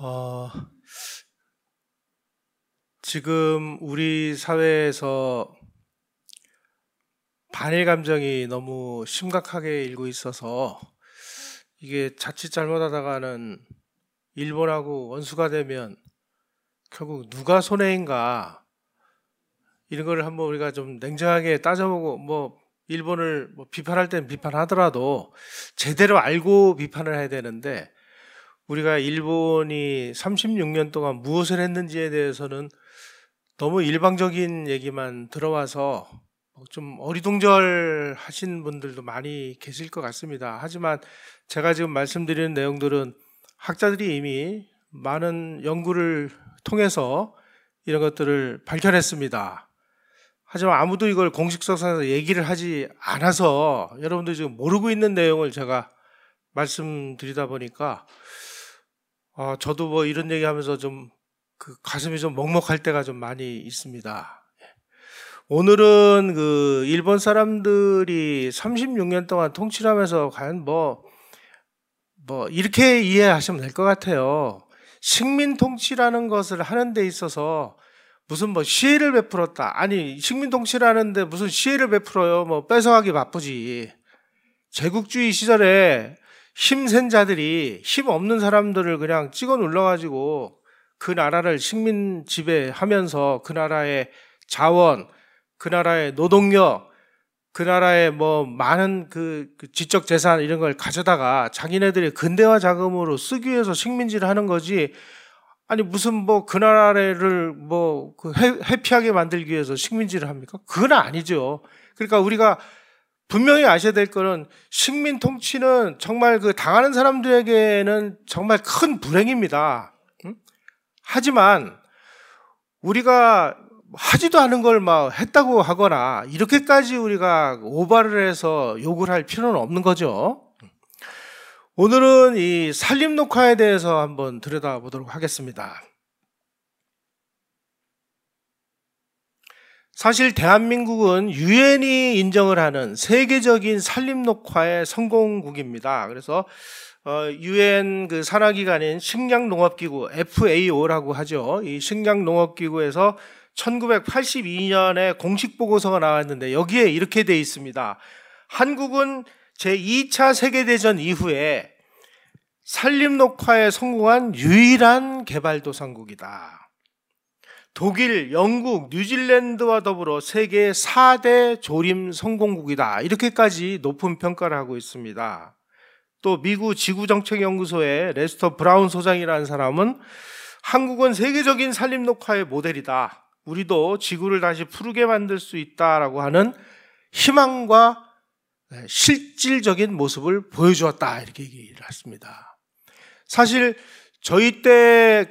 어, 지금 우리 사회에서 반일 감정이 너무 심각하게 일고 있어서 이게 자칫 잘못하다가는 일본하고 원수가 되면 결국 누가 손해인가 이런 거를 한번 우리가 좀 냉정하게 따져보고 일본을 비판할 땐 비판하더라도 제대로 알고 비판을 해야 되는데 우리가 일본이 36년 동안 무엇을 했는지에 대해서는 너무 일방적인 얘기만 들어와서 좀 어리둥절하신 분들도 많이 계실 것 같습니다. 하지만 제가 지금 말씀드리는 내용들은 학자들이 이미 많은 연구를 통해서 이런 것들을 밝혀냈습니다. 하지만 아무도 이걸 공식석상에서 얘기를 하지 않아서 여러분들이 지금 모르고 있는 내용을 제가 말씀드리다 보니까 저도 이런 얘기하면서 좀 가슴이 좀 먹먹할 때가 좀 많이 있습니다. 오늘은 일본 사람들이 36년 동안 통치를 하면서 과연 이렇게 이해하시면 될 것 같아요. 식민 통치라는 것을 하는 데 있어서 무슨 시혜를 베풀었다. 아니, 식민 통치를 하는데 무슨 시혜를 베풀어요. 뺏어가기 바쁘지. 제국주의 시절에 힘센 자들이 힘 없는 사람들을 그냥 찍어 눌러가지고 그 나라를 식민 지배하면서 그 나라의 자원, 그 나라의 노동력, 그 나라의 많은 지적 재산 이런 걸 가져다가 자기네들의 근대화 자금으로 쓰기 위해서 식민지를 하는 거지. 아니 무슨 그 나라를 회피하게 만들기 위해서 식민지를 합니까? 그건 아니죠. 그러니까 우리가 분명히 아셔야 될 거는 식민 통치는 정말 당하는 사람들에게는 정말 큰 불행입니다. 하지만 우리가 하지도 않은 걸 했다고 하거나 이렇게까지 우리가 오바를 해서 욕을 할 필요는 없는 거죠. 오늘은 이 산림 녹화에 대해서 한번 들여다보도록 하겠습니다. 사실 대한민국은 유엔이 인정을 하는 세계적인 산림 녹화의 성공국입니다. 그래서 유엔 산하기관인 식량농업기구 FAO라고 하죠. 이 식량농업기구에서 1982년에 공식 보고서가 나왔는데 여기에 이렇게 돼 있습니다. 한국은 제2차 세계대전 이후에 산림 녹화에 성공한 유일한 개발도상국이다. 독일, 영국, 뉴질랜드와 더불어 세계 4대 조림 성공국이다. 이렇게까지 높은 평가를 하고 있습니다. 또 미국 지구정책연구소의 레스터 브라운 소장이라는 사람은 한국은 세계적인 산림 녹화의 모델이다. 우리도 지구를 다시 푸르게 만들 수 있다라고 하는 희망과 실질적인 모습을 보여주었다. 이렇게 얘기를 했습니다. 사실 저희 때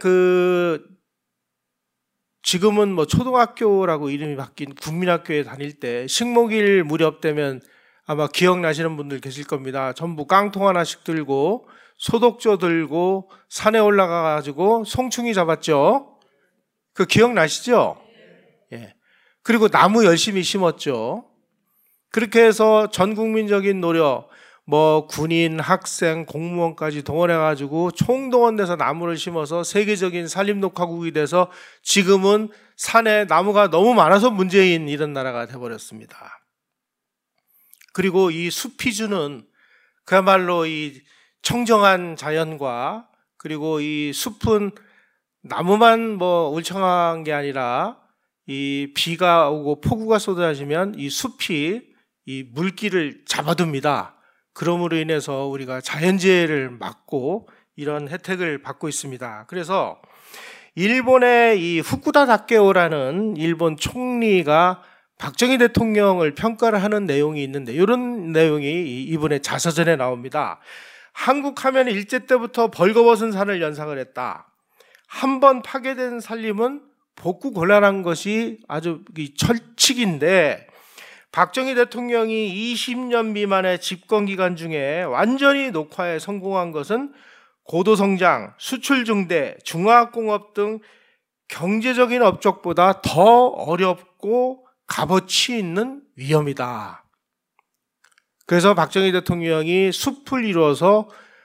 지금은 초등학교라고 이름이 바뀐 국민학교에 다닐 때 식목일 무렵 되면 아마 기억나시는 분들 계실 겁니다. 전부 깡통 하나씩 들고 소독조 들고 산에 올라가가지고 송충이 잡았죠. 그 기억나시죠? 예. 그리고 나무 열심히 심었죠. 그렇게 해서 전 국민적인 노력, 군인, 학생, 공무원까지 동원해가지고 총동원돼서 나무를 심어서 세계적인 산림녹화국이 돼서 지금은 산에 나무가 너무 많아서 문제인 이런 나라가 돼버렸습니다. 그리고 이 숲이 주는 그야말로 이 청정한 자연과 그리고 이 숲은 나무만 울창한 게 아니라 이 비가 오고 폭우가 쏟아지면 이 숲이 이 물기를 잡아둡니다. 그러므로 인해서 우리가 자연재해를 막고 이런 혜택을 받고 있습니다. 그래서 일본의 이 후쿠다 다케오라는 일본 총리가 박정희 대통령을 평가를 하는 내용이 있는데 이런 내용이 이분의 자서전에 나옵니다. 한국 하면 일제 때부터 벌거벗은 산을 연상을 했다. 한번 파괴된 산림은 복구 곤란한 것이 아주 철칙인데 박정희 대통령이 20년 미만의 집권 기간 중에 완전히 녹화에 성공한 것은 고도성장, 수출 증대, 중화학공업 등 경제적인 업적보다 더 어렵고 값어치 있는 위험이다. 그래서 박정희 대통령이 숲을 이루어서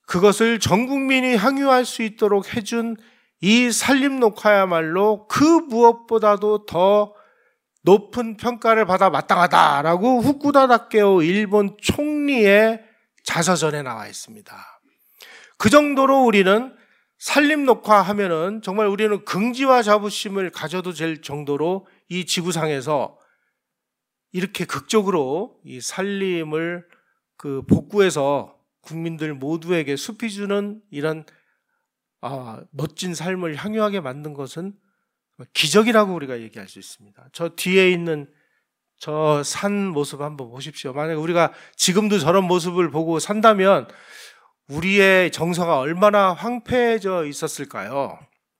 그것을 전 국민이 향유할 수 있도록 해준 이 산림녹화야말로 그 무엇보다도 더 높은 평가를 받아 마땅하다라고 후쿠다 다케오 일본 총리의 자서전에 나와 있습니다. 그 정도로 우리는 산림녹화 하면은 정말 우리는 긍지와 자부심을 가져도 될 정도로 이 지구상에서 이렇게 극적으로 이 산림을 복구해서 국민들 모두에게 숲이 주는 이런 멋진 삶을 향유하게 만든 것은 기적이라고 우리가 얘기할 수 있습니다. 저 뒤에 있는 저 산 모습 한번 보십시오. 만약에 우리가 지금도 저런 모습을 보고 산다면 우리의 정서가 얼마나 황폐해져 있었을까요?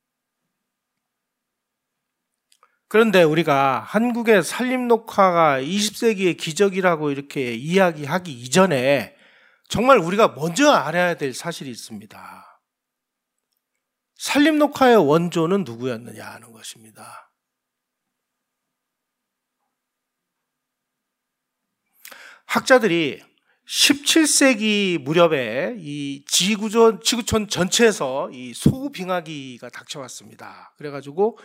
그런데 우리가 한국의 산림녹화가 20세기의 기적이라고 이렇게 이야기하기 이전에 정말 우리가 먼저 알아야 될 사실이 있습니다. 산림녹화의 원조는 누구였느냐 하는 것입니다. 학자들이 17세기 무렵에 이 지구촌 전체에서 이 소빙하기가 닥쳐왔습니다. 그래가지고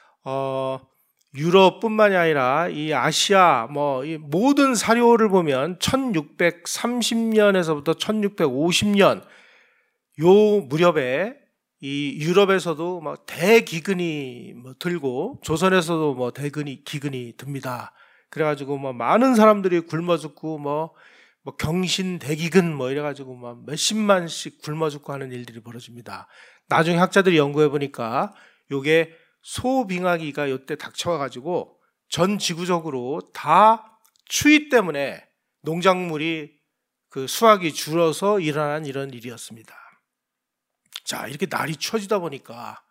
유럽뿐만이 아니라 이 아시아 이 모든 사료를 보면 1630년에서부터 1650년 요 무렵에 이 유럽에서도 대기근이 들고 조선에서도 기근이 듭니다. 그래가지고 많은 사람들이 굶어 죽고 경신 대기근 이래가지고 몇십만씩 굶어 죽고 하는 일들이 벌어집니다. 나중에 학자들이 연구해 보니까 요게 소빙하기가 요때 닥쳐와가지고 전 지구적으로 다 추위 때문에 농작물이 수확이 줄어서 일어난 이런 일이었습니다. 자, 이렇게 날이 추워지다 보니까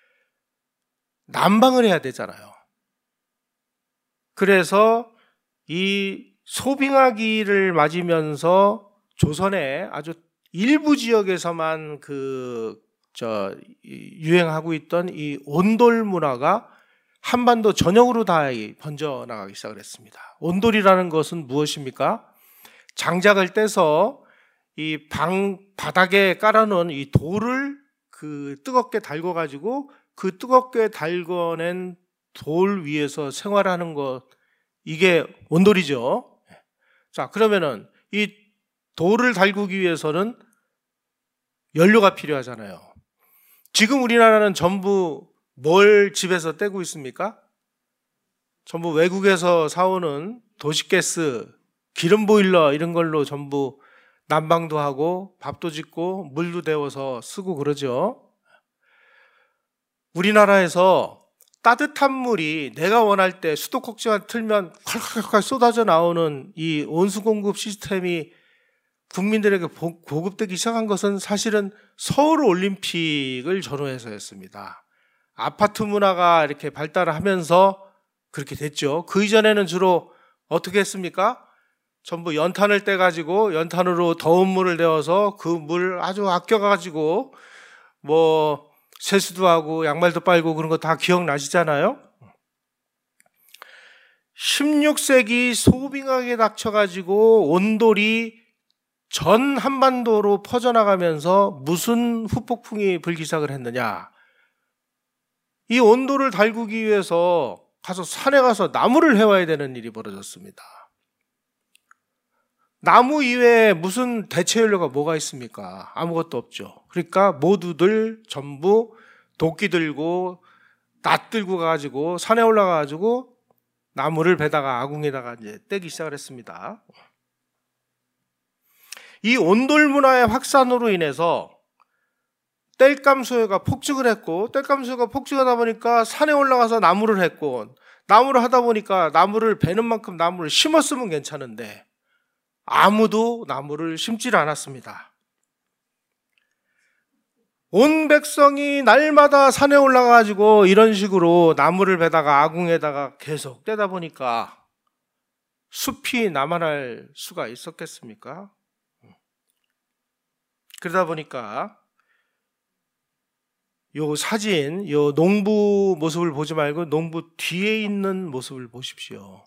난방을 해야 되잖아요. 그래서 이 소빙하기를 맞으면서 조선의 아주 일부 지역에서만 유행하고 있던 이 온돌 문화가 한반도 전역으로 다 번져나가기 시작을 했습니다. 온돌이라는 것은 무엇입니까? 장작을 떼서 이 바닥에 깔아놓은 이 돌을 뜨겁게 달궈가지고 그 뜨겁게 달궈낸 돌 위에서 생활하는 것, 이게 온돌이죠. 자, 그러면은 이 돌을 달구기 위해서는 연료가 필요하잖아요. 지금 우리나라는 전부 뭘 집에서 떼고 있습니까? 전부 외국에서 사오는 도시가스, 기름 보일러 이런 걸로 전부 난방도 하고 밥도 짓고 물도 데워서 쓰고 그러죠. 우리나라에서 따뜻한 물이 내가 원할 때 수도꼭지만 틀면 콸콸콸 쏟아져 나오는 이 온수 공급 시스템이 국민들에게 보급되기 시작한 것은 사실은 서울 올림픽을 전후해서였습니다. 아파트 문화가 이렇게 발달하면서 그렇게 됐죠. 그 이전에는 주로 어떻게 했습니까? 전부 연탄을 떼가지고 연탄으로 더운 물을 데워서 그 물 아주 아껴가지고 세수도 하고 양말도 빨고 그런 거 다 기억나시잖아요. 16세기 소빙하게 닥쳐가지고 온돌이 전 한반도로 퍼져나가면서 무슨 후폭풍이 불기 시작을 했느냐. 이 온돌을 달구기 위해서 산에 가서 나무를 해와야 되는 일이 벌어졌습니다. 나무 이외에 무슨 대체 연료가 뭐가 있습니까? 아무것도 없죠. 그러니까 모두들 전부 도끼 들고 낫 들고 가가지고 산에 올라가가지고 나무를 베다가 아궁에다가 이제 떼기 시작을 했습니다. 이 온돌 문화의 확산으로 인해서 땔감 수요가 폭증을 했고, 땔감 수요가 폭증하다 보니까 산에 올라가서 나무를 했고, 나무를 하다 보니까 나무를 베는 만큼 나무를 심었으면 괜찮은데 아무도 나무를 심지를 않았습니다. 온 백성이 날마다 산에 올라가가지고 이런 식으로 나무를 베다가 아궁에다가 계속 떼다 보니까 숲이 남아날 수가 있었겠습니까? 그러다 보니까 요 사진, 요 농부 모습을 보지 말고 농부 뒤에 있는 모습을 보십시오.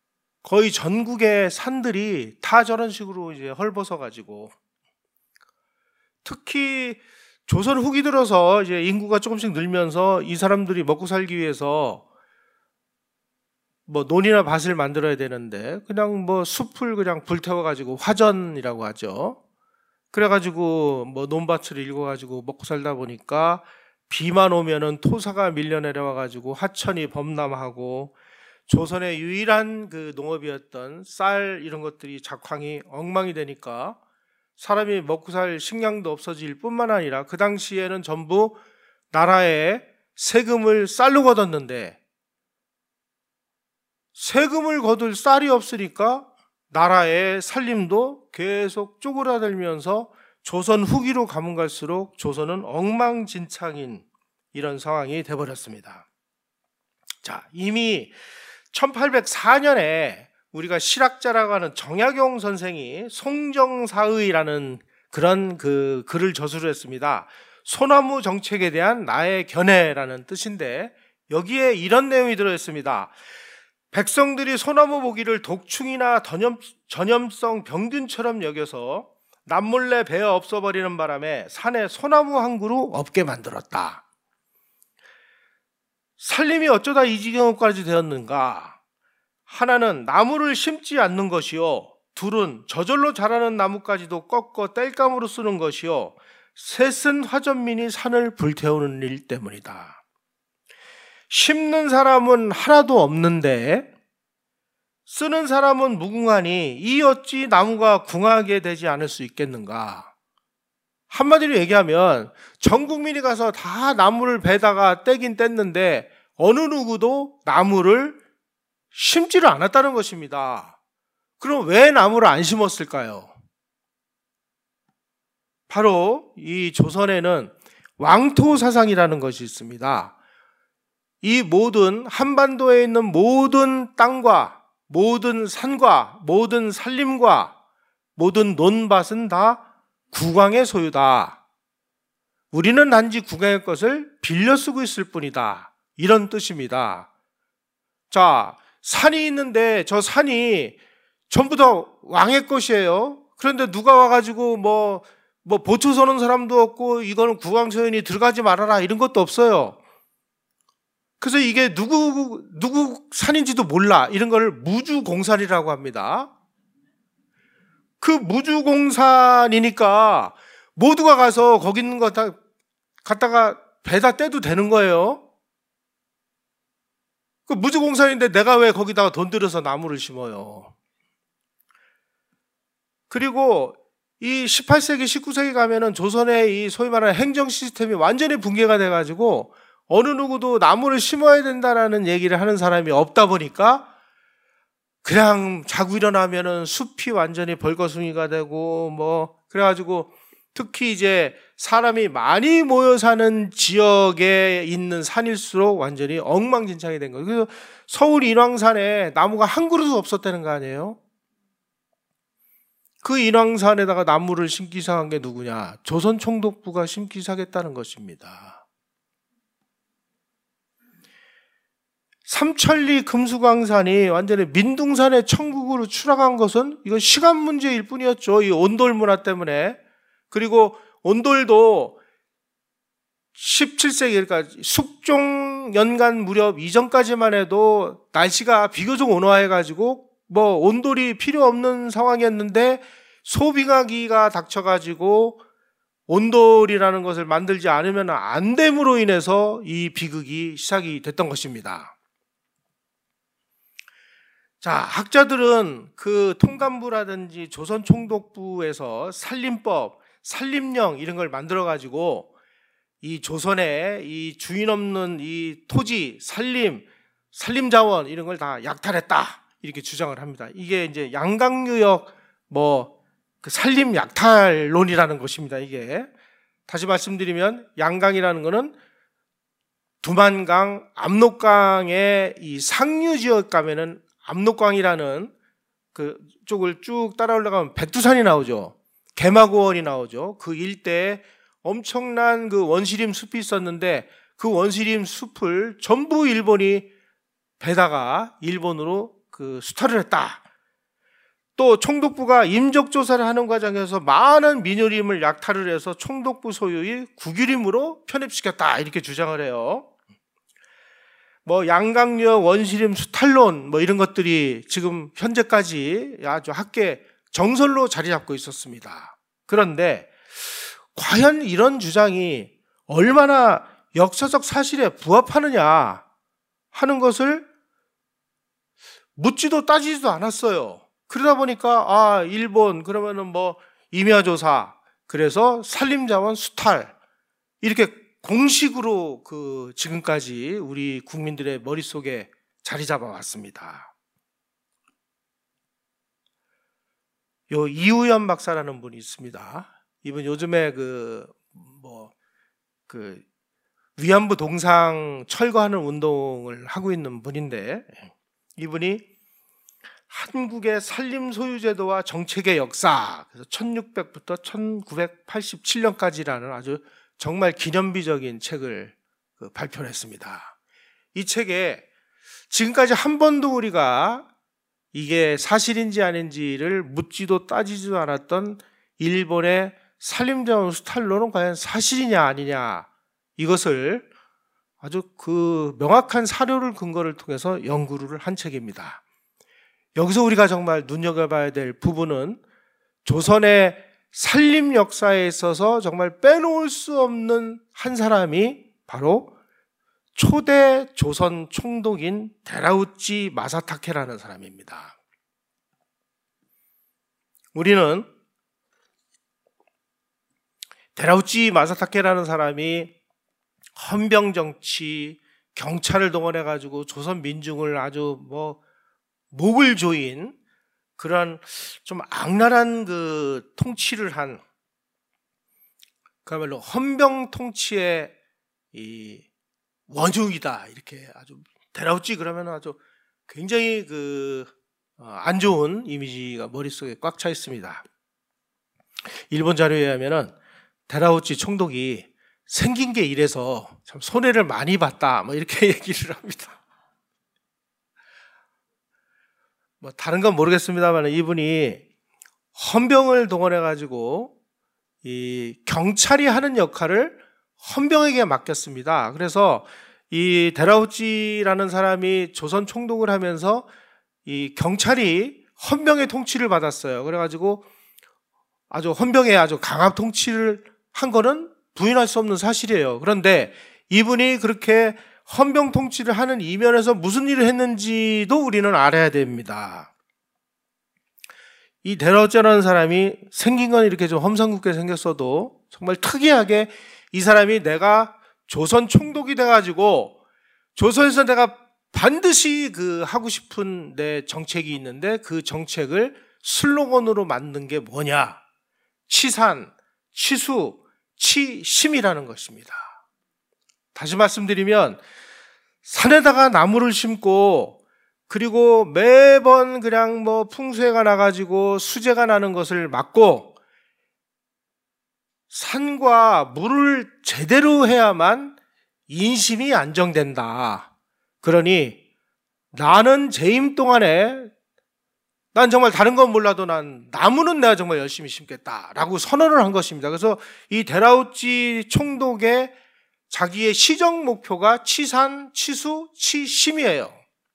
거의 전국의 산들이 다 저런 식으로 이제 헐벗어가지고 특히 조선 후기 들어서 이제 인구가 조금씩 늘면서 이 사람들이 먹고 살기 위해서 뭐 논이나 밭을 만들어야 되는데 그냥 뭐 숲을 그냥 불태워가지고 화전이라고 하죠. 그래가지고 뭐 논밭을 일궈가지고 먹고 살다 보니까 비만 오면은 토사가 밀려 내려와가지고 하천이 범람하고 조선의 유일한 그 농업이었던 쌀 이런 것들이 작황이 엉망이 되니까 사람이 먹고 살 식량도 없어질 뿐만 아니라 그 당시에는 전부 나라에 세금을 쌀로 걷었는데 세금을 거둘 쌀이 없으니까 나라의 살림도 계속 쪼그라들면서 조선 후기로 가면 갈수록 조선은 엉망진창인 이런 상황이 돼버렸습니다. 자, 이미 1804년에 우리가 실학자라고 하는 정약용 선생이 송정사의라는 그런 그 글을 저술을 했습니다. 소나무 정책에 대한 나의 견해라는 뜻인데 여기에 이런 내용이 들어있습니다. 백성들이 소나무 보기를 독충이나 전염성 병균처럼 여겨서 남몰래 베어 없어버리는 바람에 산에 소나무 한 그루 없게 만들었다. 살림이 어쩌다 이 지경까지 되었는가? 하나는 나무를 심지 않는 것이요, 둘은 저절로 자라는 나무까지도 꺾어 땔감으로 쓰는 것이요, 셋은 화전민이 산을 불태우는 일 때문이다. 심는 사람은 하나도 없는데 쓰는 사람은 무궁하니 이 어찌 나무가 궁하게 되지 않을 수 있겠는가? 한마디로 얘기하면 전 국민이 가서 다 나무를 베다가 떼긴 뗐는데 어느 누구도 나무를 심지를 않았다는 것입니다. 그럼 왜 나무를 안 심었을까요? 바로 이 조선에는 왕토 사상이라는 것이 있습니다. 이 모든 한반도에 있는 모든 땅과 모든 산과 모든 산림과 모든 논밭은 다 국왕의 소유다. 우리는 단지 국왕의 것을 빌려 쓰고 있을 뿐이다. 이런 뜻입니다. 자, 산이 있는데 저 산이 전부 다 왕의 것이에요. 그런데 누가 와가지고 뭐 보초 서는 사람도 없고 이거는 국왕 소유니 들어가지 말아라 이런 것도 없어요. 그래서 이게 누구 산인지도 몰라. 이런 걸 무주공산이라고 합니다. 그 무주공산이니까 모두가 가서 거기 있는 거 다 갖다가 배다 떼도 되는 거예요. 그 무주공산인데 내가 왜 거기다가 돈 들여서 나무를 심어요? 그리고 이 18세기, 19세기 가면은 조선의 이 소위 말하는 행정 시스템이 완전히 붕괴가 돼가지고 어느 누구도 나무를 심어야 된다라는 얘기를 하는 사람이 없다 보니까 그냥 자고 일어나면은 숲이 완전히 벌거숭이가 되고 뭐 그래가지고 특히 이제 사람이 많이 모여 사는 지역에 있는 산일수록 완전히 엉망진창이 된 거예요. 그래서 서울 인왕산에 나무가 한 그루도 없었다는 거 아니에요? 그 인왕산에다가 나무를 심기 시작한 게 누구냐? 조선 총독부가 심기 시작했다는 것입니다. 삼천리 금수강산이 완전히 민둥산의 천국으로 추락한 것은 이건 시간 문제일 뿐이었죠. 이 온돌 문화 때문에. 그리고 온돌도 17세기, 그러니까 숙종 연간 무렵 이전까지만 해도 날씨가 비교적 온화해가지고 뭐 온돌이 필요 없는 상황이었는데 소빙하기가 닥쳐가지고 온돌이라는 것을 만들지 않으면 안 됨으로 인해서 이 비극이 시작이 됐던 것입니다. 자, 학자들은 그 통감부라든지 조선총독부에서 산림법, 산림령 이런 걸 만들어가지고 이 조선의 이 주인 없는 이 토지, 산림자원 이런 걸 다 약탈했다. 이렇게 주장을 합니다. 이게 이제 양강유역 그 산림 약탈론이라는 것입니다. 이게 다시 말씀드리면 양강이라는 거는 두만강, 압록강의 이 상류 지역 가면은 압록강이라는 그 쪽을 쭉 따라 올라가면 백두산이 나오죠. 개마고원이 나오죠. 그 일대에 엄청난 그 원시림 숲이 있었는데 그 원시림 숲을 전부 일본이 베다가 일본으로 그 수탈을 했다. 또 총독부가 임적조사를 하는 과정에서 많은 민요림을 약탈을 해서 총독부 소유의 국유림으로 편입시켰다 이렇게 주장을 해요. 뭐 양강력, 원시림, 수탈론 뭐 이런 것들이 지금 현재까지 아주 학계 정설로 자리 잡고 있었습니다. 그런데 과연 이런 주장이 얼마나 역사적 사실에 부합하느냐 하는 것을 묻지도 따지지도 않았어요. 그러다 보니까 일본 그러면은 뭐 임야조사, 그래서 산림자원 수탈 이렇게 공식으로 지금까지 우리 국민들의 머릿속에 자리 잡아왔습니다. 요 이우연 박사라는 분이 있습니다. 이분 요즘에 위안부 동상 철거하는 운동을 하고 있는 분인데, 이분이 한국의 산림 소유제도와 정책의 역사, 그래서 1600부터 1987년까지라는 아주 정말 기념비적인 책을 발표를 했습니다. 이 책에 지금까지 한 번도 우리가 이게 사실인지 아닌지를 묻지도 따지지도 않았던 일본의 산림자원 수탈론은 과연 사실이냐 아니냐, 이것을 아주 명확한 사료를 근거를 통해서 연구를 한 책입니다. 여기서 우리가 정말 눈여겨봐야 될 부분은 조선의 산림 역사에 있어서 정말 빼놓을 수 없는 한 사람이 바로 초대 조선 총독인 데라우치 마사타케라는 사람입니다. 우리는 데라우치 마사타케라는 사람이 헌병정치, 경찰을 동원해가지고 조선 민중을 아주 목을 조인 그런 좀 악랄한 통치를 한, 그야말로 헌병 통치의 이 원흉이다, 이렇게 아주 데라우치 그러면 아주 굉장히 안 좋은 이미지가 머릿속에 꽉 차 있습니다. 일본 자료에 의하면은 데라우치 총독이 생긴 게 이래서 참 손해를 많이 봤다, 이렇게 얘기를 합니다. 다른 건 모르겠습니다만 이분이 헌병을 동원해가지고 이 경찰이 하는 역할을 헌병에게 맡겼습니다. 그래서 이 데라우치라는 사람이 조선 총독을 하면서 이 경찰이 헌병의 통치를 받았어요. 그래가지고 아주 헌병의 아주 강압 통치를 한 거는 부인할 수 없는 사실이에요. 그런데 이분이 그렇게 헌병 통치를 하는 이면에서 무슨 일을 했는지도 우리는 알아야 됩니다. 이 데라우치라는 사람이 생긴 건 이렇게 좀 험상궂게 생겼어도 정말 특이하게 이 사람이 내가 조선 총독이 돼가지고 조선에서 내가 반드시 하고 싶은 내 정책이 있는데 그 정책을 슬로건으로 만든 게 뭐냐? 치산, 치수, 치심이라는 것입니다. 다시 말씀드리면 산에다가 나무를 심고 그리고 매번 그냥 풍수해가 나가지고 수재가 나는 것을 막고 산과 물을 제대로 해야만 인심이 안정된다. 그러니 나는 재임 동안에 난 정말 다른 건 몰라도 난 나무는 내가 정말 열심히 심겠다라고 선언을 한 것입니다. 그래서 이 데라우치 총독의 자기의 시정 목표가 치산, 치수, 치심이에요.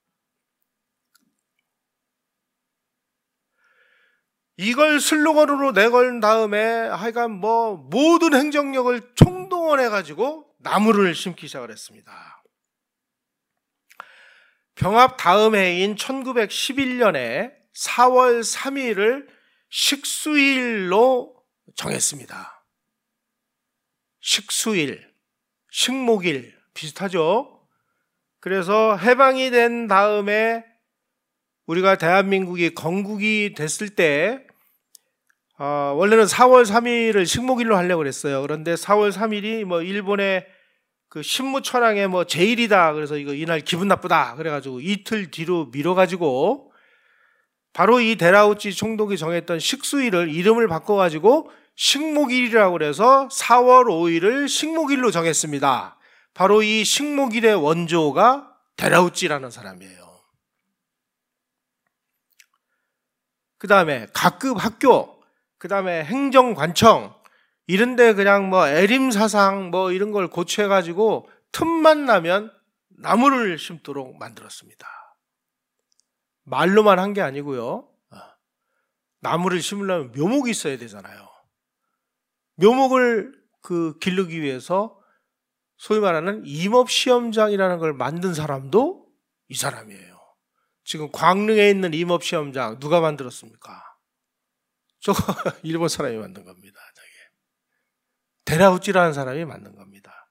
이걸 슬로건으로 내건 다음에 하여간 모든 행정력을 총동원해가지고 나무를 심기 시작을 했습니다. 병합 다음 해인 1911년에 4월 3일을 식수일로 정했습니다. 식수일, 식목일 비슷하죠? 그래서 해방이 된 다음에 우리가 대한민국이 건국이 됐을 때 원래는 4월 3일을 식목일로 하려고 그랬어요. 그런데 4월 3일이 일본의 신무천황의 제일이다. 그래서 이날 기분 나쁘다. 그래가지고 이틀 뒤로 미뤄가지고 바로 이 데라우치 총독이 정했던 식수일을 이름을 바꿔가지고 식목일이라고 그래서 4월 5일을 식목일로 정했습니다. 바로 이 식목일의 원조가 데라우치라는 사람이에요. 그 다음에 각급 학교, 그 다음에 행정관청, 이런데 그냥 뭐 애림사상 뭐 이런 걸 고쳐가지고 틈만 나면 나무를 심도록 만들었습니다. 말로만 한 게 아니고요. 나무를 심으려면 묘목이 있어야 되잖아요. 묘목을 기르기 위해서 소위 말하는 임업시험장이라는 걸 만든 사람도 이 사람이에요. 지금 광릉에 있는 임업시험장 누가 만들었습니까? 저거 일본 사람이 만든 겁니다. 데라우찌라는 사람이 만든 겁니다.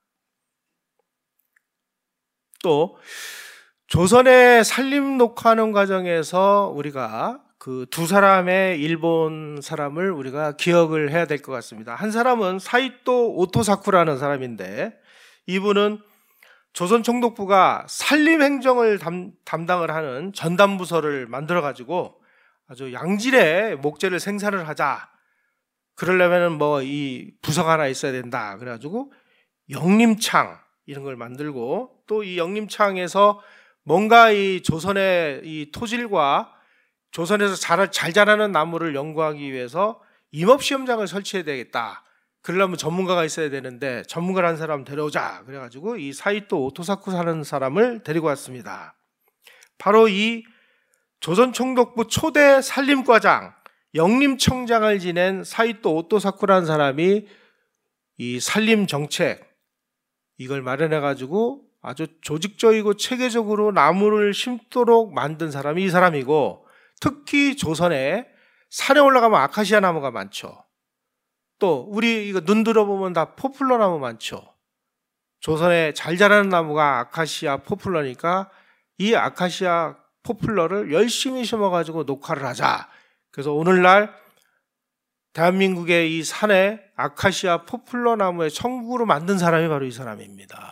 또 조선의 산림 녹화하는 과정에서 우리가 그 두 사람의 일본 사람을 우리가 기억을 해야 될 것 같습니다. 한 사람은 사이토 오토사쿠라는 사람인데, 이분은 조선 총독부가 산림 행정을 담당을 하는 전담부서를 만들어 가지고 아주 양질의 목재를 생산을 하자. 그러려면은 뭐 이 부서가 하나 있어야 된다. 그래가지고 영림창 이런 걸 만들고, 또 이 영림창에서 뭔가 이 조선의 이 토질과 조선에서 잘 자라는 나무를 연구하기 위해서 임업시험장을 설치해야 되겠다. 그러려면 전문가가 있어야 되는데 전문가라는 사람 데려오자. 그래가지고 이 사이토 오토사쿠 사는 사람을 데리고 왔습니다. 바로 이 조선 총독부 초대 산림과장, 영림청장을 지낸 사이토 오토사쿠라는 사람이 이 산림 정책 이걸 마련해가지고 아주 조직적이고 체계적으로 나무를 심도록 만든 사람이 이 사람이고, 특히 조선에 산에 올라가면 아카시아 나무가 많죠. 또 우리 이거 눈 들어보면 다 포플러 나무 많죠. 조선에 잘 자라는 나무가 아카시아 포플러니까 이 아카시아 포플러를 열심히 심어가지고 녹화를 하자. 그래서 오늘날 대한민국의 이 산에 아카시아 포플러 나무의 천국으로 만든 사람이 바로 이 사람입니다.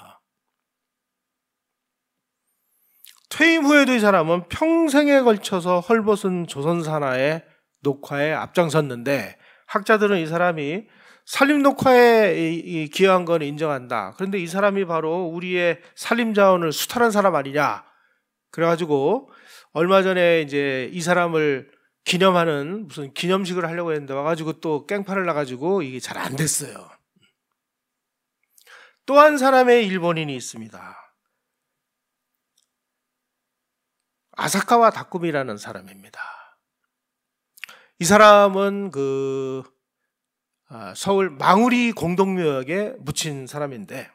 퇴임 후에도 이 사람은 평생에 걸쳐서 헐벗은 조선 산하의 녹화에 앞장섰는데, 학자들은 이 사람이 산림 녹화에 기여한 건 인정한다. 그런데 이 사람이 바로 우리의 산림 자원을 수탈한 사람 아니냐. 그래가지고 얼마 전에 이제 이 사람을 기념하는 무슨 기념식을 하려고 했는데 와가지고 또 깽판을 나가지고 이게 잘 안 됐어요. 또 한 사람의 일본인이 있습니다. 아사카와 다쿠미라는 사람입니다. 이 사람은 서울 망우리 공동묘역에 묻힌 사람인데,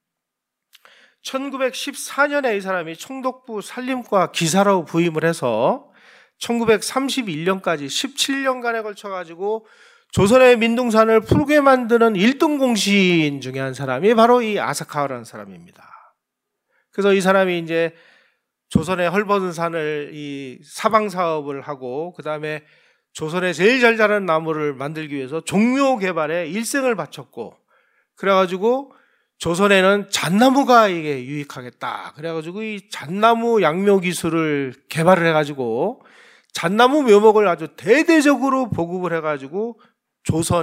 1914년에 이 사람이 총독부 산림과 기사로 부임을 해서 1931년까지 17년간에 걸쳐가지고 조선의 민둥산을 푸르게 만드는 1등 공신 중에 한 사람이 바로 이 아사카와라는 사람입니다. 그래서 이 사람이 이제 조선의 헐벗은 산을 이 사방 사업을 하고, 그 다음에 조선에 제일 잘 자라는 나무를 만들기 위해서 종묘 개발에 일생을 바쳤고, 그래가지고 조선에는 잣나무가 이게 유익하겠다. 그래가지고 이 잣나무 양묘 기술을 개발을 해가지고 잣나무 묘목을 아주 대대적으로 보급을 해가지고 조선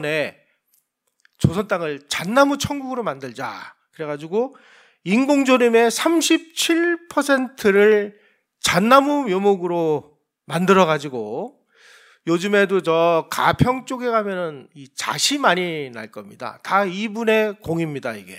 땅을 잣나무 천국으로 만들자. 그래가지고 인공조림의 37%를 잣나무 묘목으로 만들어가지고, 요즘에도 저 가평 쪽에 가면은 이 잣이 많이 날 겁니다. 다 이분의 공입니다, 이게.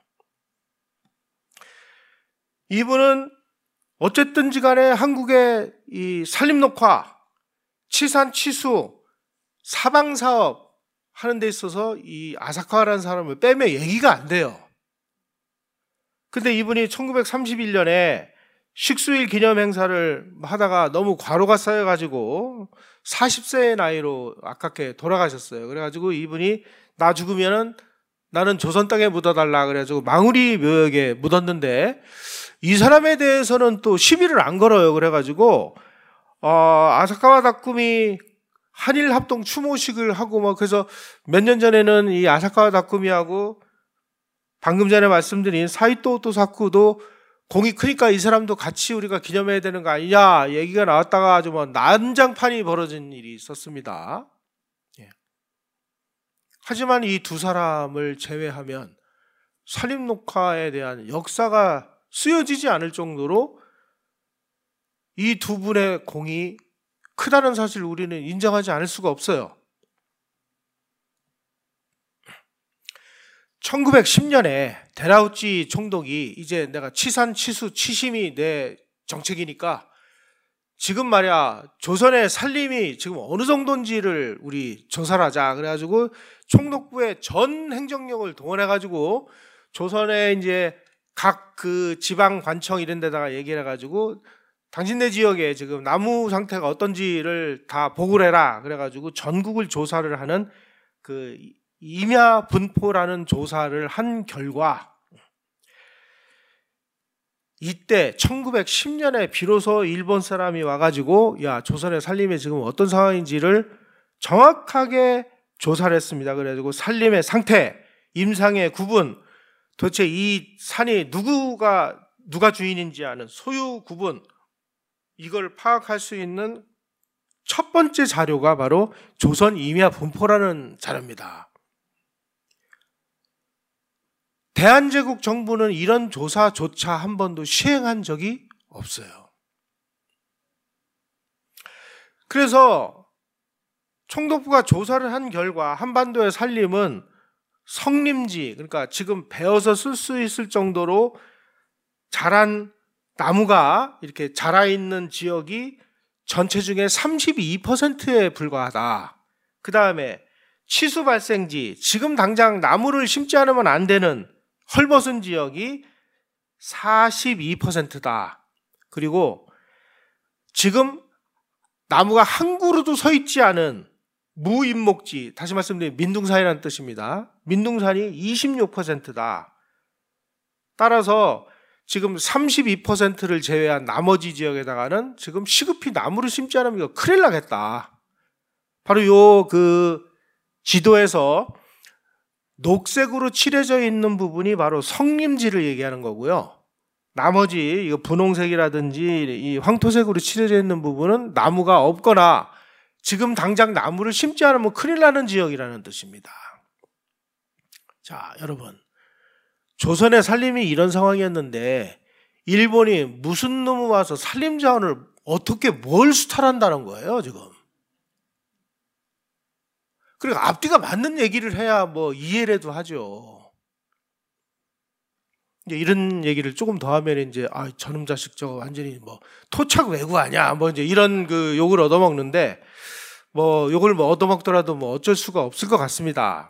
이분은 어쨌든지 간에 한국의 이 산림녹화, 치산치수, 사방사업 하는 데 있어서 이 아사카와라는 사람을 빼면 얘기가 안 돼요. 근데 이분이 1931년에 식수일 기념 행사를 하다가 너무 과로가 쌓여가지고 40세의 나이로 아깝게 돌아가셨어요. 그래가지고 이분이 나 죽으면은 나는 조선 땅에 묻어달라 그래가지고 망우리 묘역에 묻었는데, 이 사람에 대해서는 또 시비를 안 걸어요. 그래가지고 아사카와 다쿠미 한일 합동 추모식을 하고 뭐, 그래서 몇 년 전에는 이 아사카와 다쿠미하고 방금 전에 말씀드린 사이토 오토사쿠도 공이 크니까 이 사람도 같이 우리가 기념해야 되는 거 아니냐 얘기가 나왔다가 아주 뭐 난장판이 벌어진 일이 있었습니다. 예. 하지만 이 두 사람을 제외하면 산림녹화에 대한 역사가 쓰여지지 않을 정도로 이 두 분의 공이 크다는 사실을 우리는 인정하지 않을 수가 없어요. 1910년에 데라우찌 총독이 이제 내가 치산, 치수, 치심이 내 정책이니까 지금 말이야 조선의 살림이 지금 어느 정도인지를 우리 조사를 하자. 그래가지고 총독부의 전 행정력을 동원해가지고 조선의 이제 각 그 지방 관청 이런 데다가 얘기를 해가지고 당신네 지역에 지금 나무 상태가 어떤지를 다 보고를 해라. 그래가지고 전국을 조사를 하는 그 임야 분포라는 조사를 한 결과 이때 1910년에 비로소 일본 사람이 와가지고 야 조선의 살림이 지금 어떤 상황인지를 정확하게 조사를 했습니다. 그래가지고 살림의 상태, 임상의 구분, 도대체 이 산이 누가 주인인지 아는 소유 구분, 이걸 파악할 수 있는 첫 번째 자료가 바로 조선 임야 분포라는 자료입니다. 대한제국 정부는 이런 조사조차 한 번도 시행한 적이 없어요. 그래서 총독부가 조사를 한 결과 한반도의 살림은 성림지, 그러니까 지금 베어서 쓸 수 있을 정도로 자란 나무가 이렇게 자라있는 지역이 전체 중에 32%에 불과하다. 그 다음에 치수 발생지, 지금 당장 나무를 심지 않으면 안 되는 헐벗은 지역이 42%다. 그리고 지금 나무가 한 그루도 서 있지 않은 무인목지, 다시 말씀드리면 민둥산이라는 뜻입니다. 민둥산이 26%다. 따라서 지금 32%를 제외한 나머지 지역에다가는 지금 시급히 나무를 심지 않으면 이거 큰일 나겠다. 바로 요 그 지도에서 녹색으로 칠해져 있는 부분이 바로 성림지를 얘기하는 거고요. 나머지 이거 분홍색이라든지 이 황토색으로 칠해져 있는 부분은 나무가 없거나 지금 당장 나무를 심지 않으면 큰일 나는 지역이라는 뜻입니다. 자, 여러분. 조선의 살림이 이런 상황이었는데 일본이 무슨 놈이 와서 살림 자원을 어떻게 뭘 수탈한다는 거예요, 지금. 그리고 앞뒤가 맞는 얘기를 해야 뭐 이해라도 하죠. 이제 이런 얘기를 조금 더 하면 이제 저놈 자식 저거 완전히 뭐 토착 외구 아니야 뭐 이제 이런 그 욕을 얻어먹는데 뭐 욕을 뭐 얻어먹더라도 뭐 어쩔 수가 없을 것 같습니다.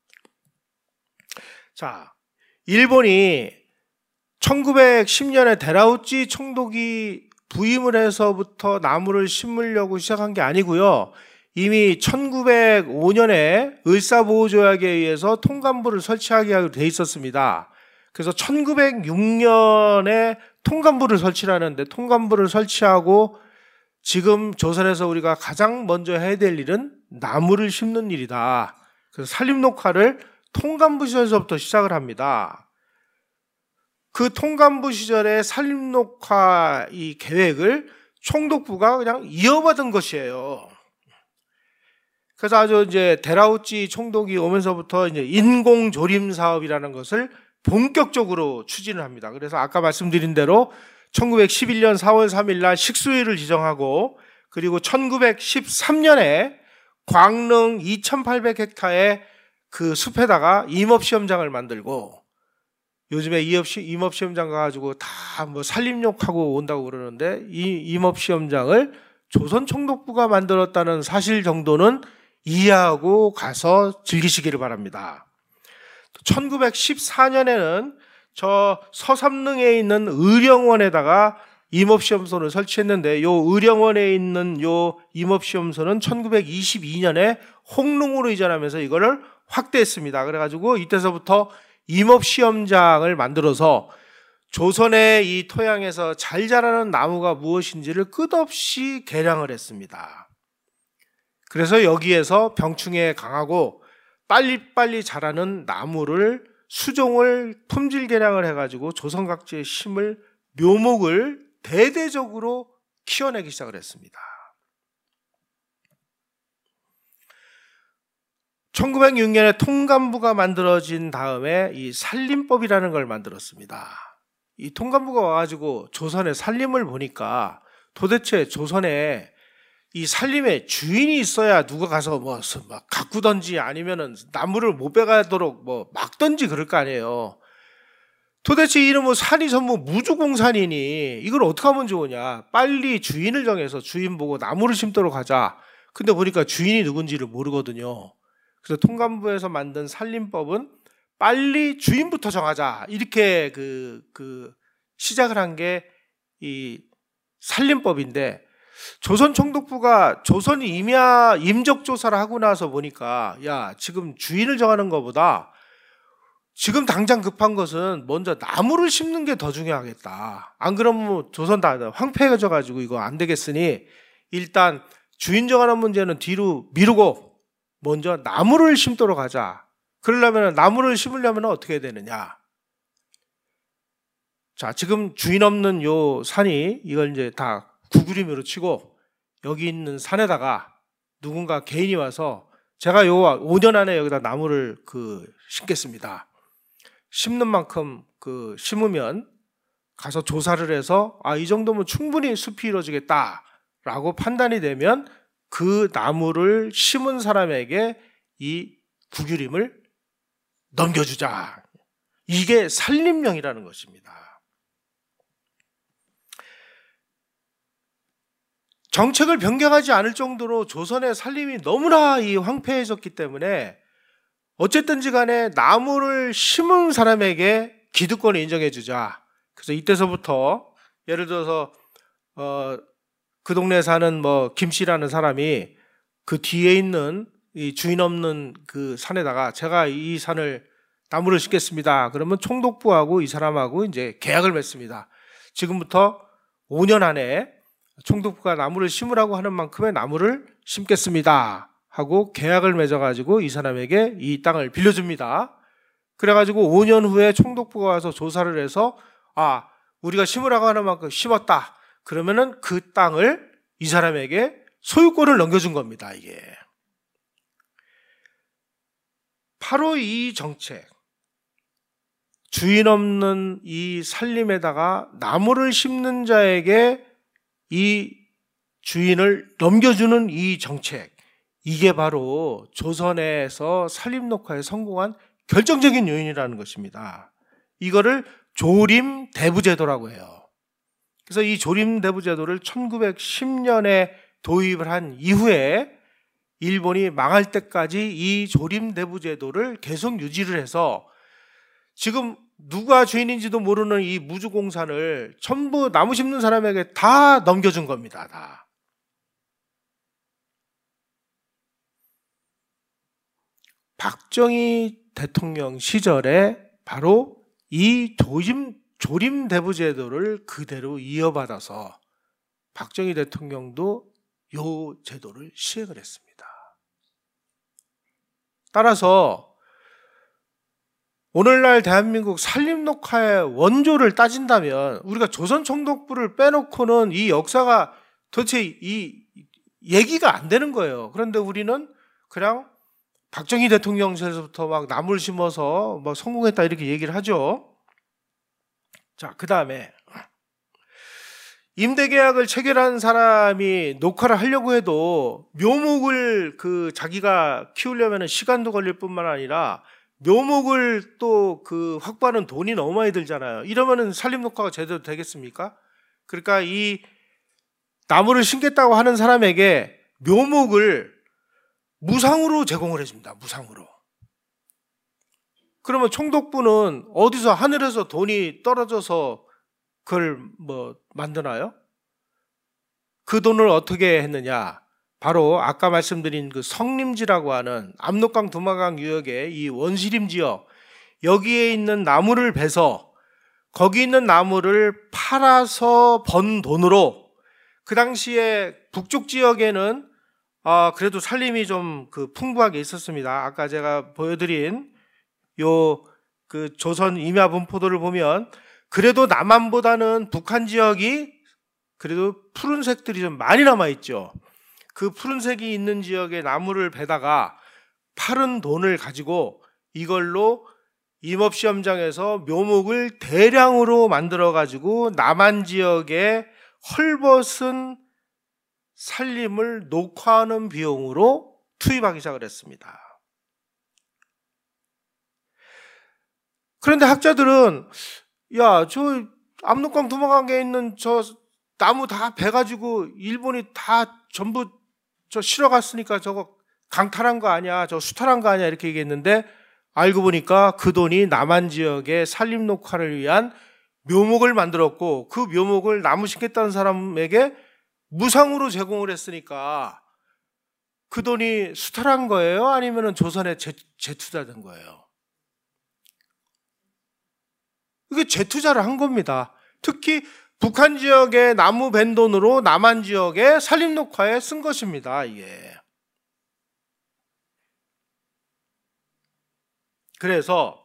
자, 일본이 1910년에 데라우찌 총독이 부임을 해서부터 나무를 심으려고 시작한 게 아니고요. 이미 1905년에 을사보호조약에 의해서 통간부를 설치하게 하기로 돼 있었습니다. 그래서 1906년에 통간부를 설치를 하는데 통간부를 설치하고 지금 조선에서 우리가 가장 먼저 해야 될 일은 나무를 심는 일이다. 그래서 산림녹화를 통간부 시절에서부터 시작을 합니다. 그 통간부 시절의 산림녹화 이 계획을 총독부가 그냥 이어받은 것이에요. 그래서 아주 이제 데라우찌 총독이 오면서부터 이제 인공조림 사업이라는 것을 본격적으로 추진을 합니다. 그래서 아까 말씀드린 대로 1911년 4월 3일 날 식수일을 지정하고 그리고 1913년에 광릉 2,800헥타의 그 숲에다가 임업시험장을 만들고 요즘에 임업시험장 가가지고 다 뭐 산림욕하고 온다고 그러는데 이 임업시험장을 조선 총독부가 만들었다는 사실 정도는 이해하고 가서 즐기시기를 바랍니다. 1914년에는 저 서삼릉에 있는 의령원에다가 임업시험소를 설치했는데 요 의령원에 있는 요 임업시험소는 1922년에 홍릉으로 이전하면서 이거를 확대했습니다. 그래가지고 이때서부터 임업시험장을 만들어서 조선의 이 토양에서 잘 자라는 나무가 무엇인지를 끝없이 개량을 했습니다. 그래서 여기에서 병충해에 강하고 빨리빨리 자라는 나무를 수종을 품질 개량을 해가지고 조선 각지에 심을 묘목을 대대적으로 키워내기 시작을 했습니다. 1906년에 통간부가 만들어진 다음에 이 산림법이라는 걸 만들었습니다. 이 통간부가 와가지고 조선의 산림을 보니까 도대체 조선에 이 산림에 주인이 있어야 누가 가서 뭐 가꾸던지 아니면은 나무를 못 빼가도록 뭐 막던지 그럴 거 아니에요. 도대체 이런 뭐 산이 전부 무주공산이니 이걸 어떻게 하면 좋으냐? 빨리 주인을 정해서 주인 보고 나무를 심도록 하자. 근데 보니까 주인이 누군지를 모르거든요. 그래서 통감부에서 만든 산림법은 빨리 주인부터 정하자. 이렇게 시작을 한 게 이 산림법인데, 조선 총독부가 조선 임적 조사를 하고 나서 보니까 야, 지금 주인을 정하는 것보다 지금 당장 급한 것은 먼저 나무를 심는 게 더 중요하겠다. 안 그러면 조선 다 황폐해져 가지고 이거 안 되겠으니 일단 주인 정하는 문제는 뒤로 미루고 먼저 나무를 심도록 하자. 그러려면 나무를 심으려면 어떻게 해야 되느냐? 자, 지금 주인 없는 요 산이 이걸 이제 다 구그림으로 치고 여기 있는 산에다가 누군가 개인이 와서 제가 요 5년 안에 여기다 나무를 심겠습니다. 심는 만큼 심으면 가서 조사를 해서 이 정도면 충분히 숲이 이루어지겠다라고 판단이 되면 그 나무를 심은 사람에게 이 구규림을 넘겨주자. 이게 산림령이라는 것입니다. 정책을 변경하지 않을 정도로 조선의 산림이 너무나 황폐해졌기 때문에 어쨌든지 간에 나무를 심은 사람에게 기득권을 인정해 주자. 그래서 이때서부터 예를 들어서 그 동네에 사는 김씨라는 사람이 그 뒤에 있는 이 주인 없는 그 산에다가 제가 이 산을 나무를 심겠습니다. 그러면 총독부하고 이 사람하고 이제 계약을 맺습니다. 지금부터 5년 안에 총독부가 나무를 심으라고 하는 만큼의 나무를 심겠습니다 하고 계약을 맺어가지고 이 사람에게 이 땅을 빌려줍니다. 그래가지고 5년 후에 총독부가 와서 조사를 해서 우리가 심으라고 하는 만큼 심었다. 그러면은 그 땅을 이 사람에게 소유권을 넘겨준 겁니다. 이게 바로 이 정책, 주인 없는 이 산림에다가 나무를 심는 자에게 이 주인을 넘겨주는 이 정책, 이게 바로 조선에서 산림녹화에 성공한 결정적인 요인이라는 것입니다. 이거를 조림대부제도라고 해요. 그래서 이 조림대부제도를 1910년에 도입을 한 이후에 일본이 망할 때까지 이 조림대부제도를 계속 유지를 해서 지금 누가 주인인지도 모르는 이 무주공산을 전부 나무 심는 사람에게 다 넘겨준 겁니다. 다. 박정희 대통령 시절에 바로 이 조림대부제도를 그대로 이어받아서 박정희 대통령도 이 제도를 시행을 했습니다. 따라서 오늘날 대한민국 산림녹화의 원조를 따진다면 우리가 조선 총독부를 빼놓고는 이 역사가 도대체 이 얘기가 안 되는 거예요. 그런데 우리는 그냥 박정희 대통령 시절부터 막 나무를 심어서 성공했다 이렇게 얘기를 하죠. 자, 그 다음에 임대계약을 체결한 사람이 녹화를 하려고 해도 묘목을 자기가 키우려면 시간도 걸릴 뿐만 아니라 묘목을 또 확보하는 돈이 너무 많이 들잖아요. 이러면은 산림녹화가 제대로 되겠습니까? 그러니까 이 나무를 심겠다고 하는 사람에게 묘목을 무상으로 제공을 해줍니다. 무상으로. 그러면 총독부는 어디서 하늘에서 돈이 떨어져서 그걸 만드나요? 그 돈을 어떻게 했느냐? 바로 아까 말씀드린 그 성림지라고 하는 압록강 두마강 유역의 이 원시림 지역, 여기에 있는 나무를 베서 거기 있는 나무를 팔아서 번 돈으로, 그 당시에 북쪽 지역에는 그래도 산림이 좀 풍부하게 있었습니다. 아까 제가 보여드린 조선 임야 분포도를 보면 그래도 남한보다는 북한 지역이 그래도 푸른색들이 좀 많이 남아있죠. 그 푸른색이 있는 지역에 나무를 베다가 팔은 돈을 가지고 이걸로 임업시험장에서 묘목을 대량으로 만들어 가지고 남한 지역에 헐벗은 살림을 녹화하는 비용으로 투입하기 시작을 했습니다. 그런데 학자들은 저 압록강 두모강에 있는 저 나무 다 베가지고 일본이 다 전부 저 실어갔으니까 저거 강탈한 거 아니야, 저 수탈한 거 아니야 이렇게 얘기했는데 알고 보니까 그 돈이 남한 지역의 산림 녹화를 위한 묘목을 만들었고 그 묘목을 나무 심겠다는 사람에게 무상으로 제공을 했으니까 그 돈이 수탈한 거예요? 아니면 조선에 재투자된 거예요? 이게 재투자를 한 겁니다. 특히 북한 지역의 나무 벤 돈으로 남한 지역의 산림 녹화에 쓴 것입니다. 이게. 그래서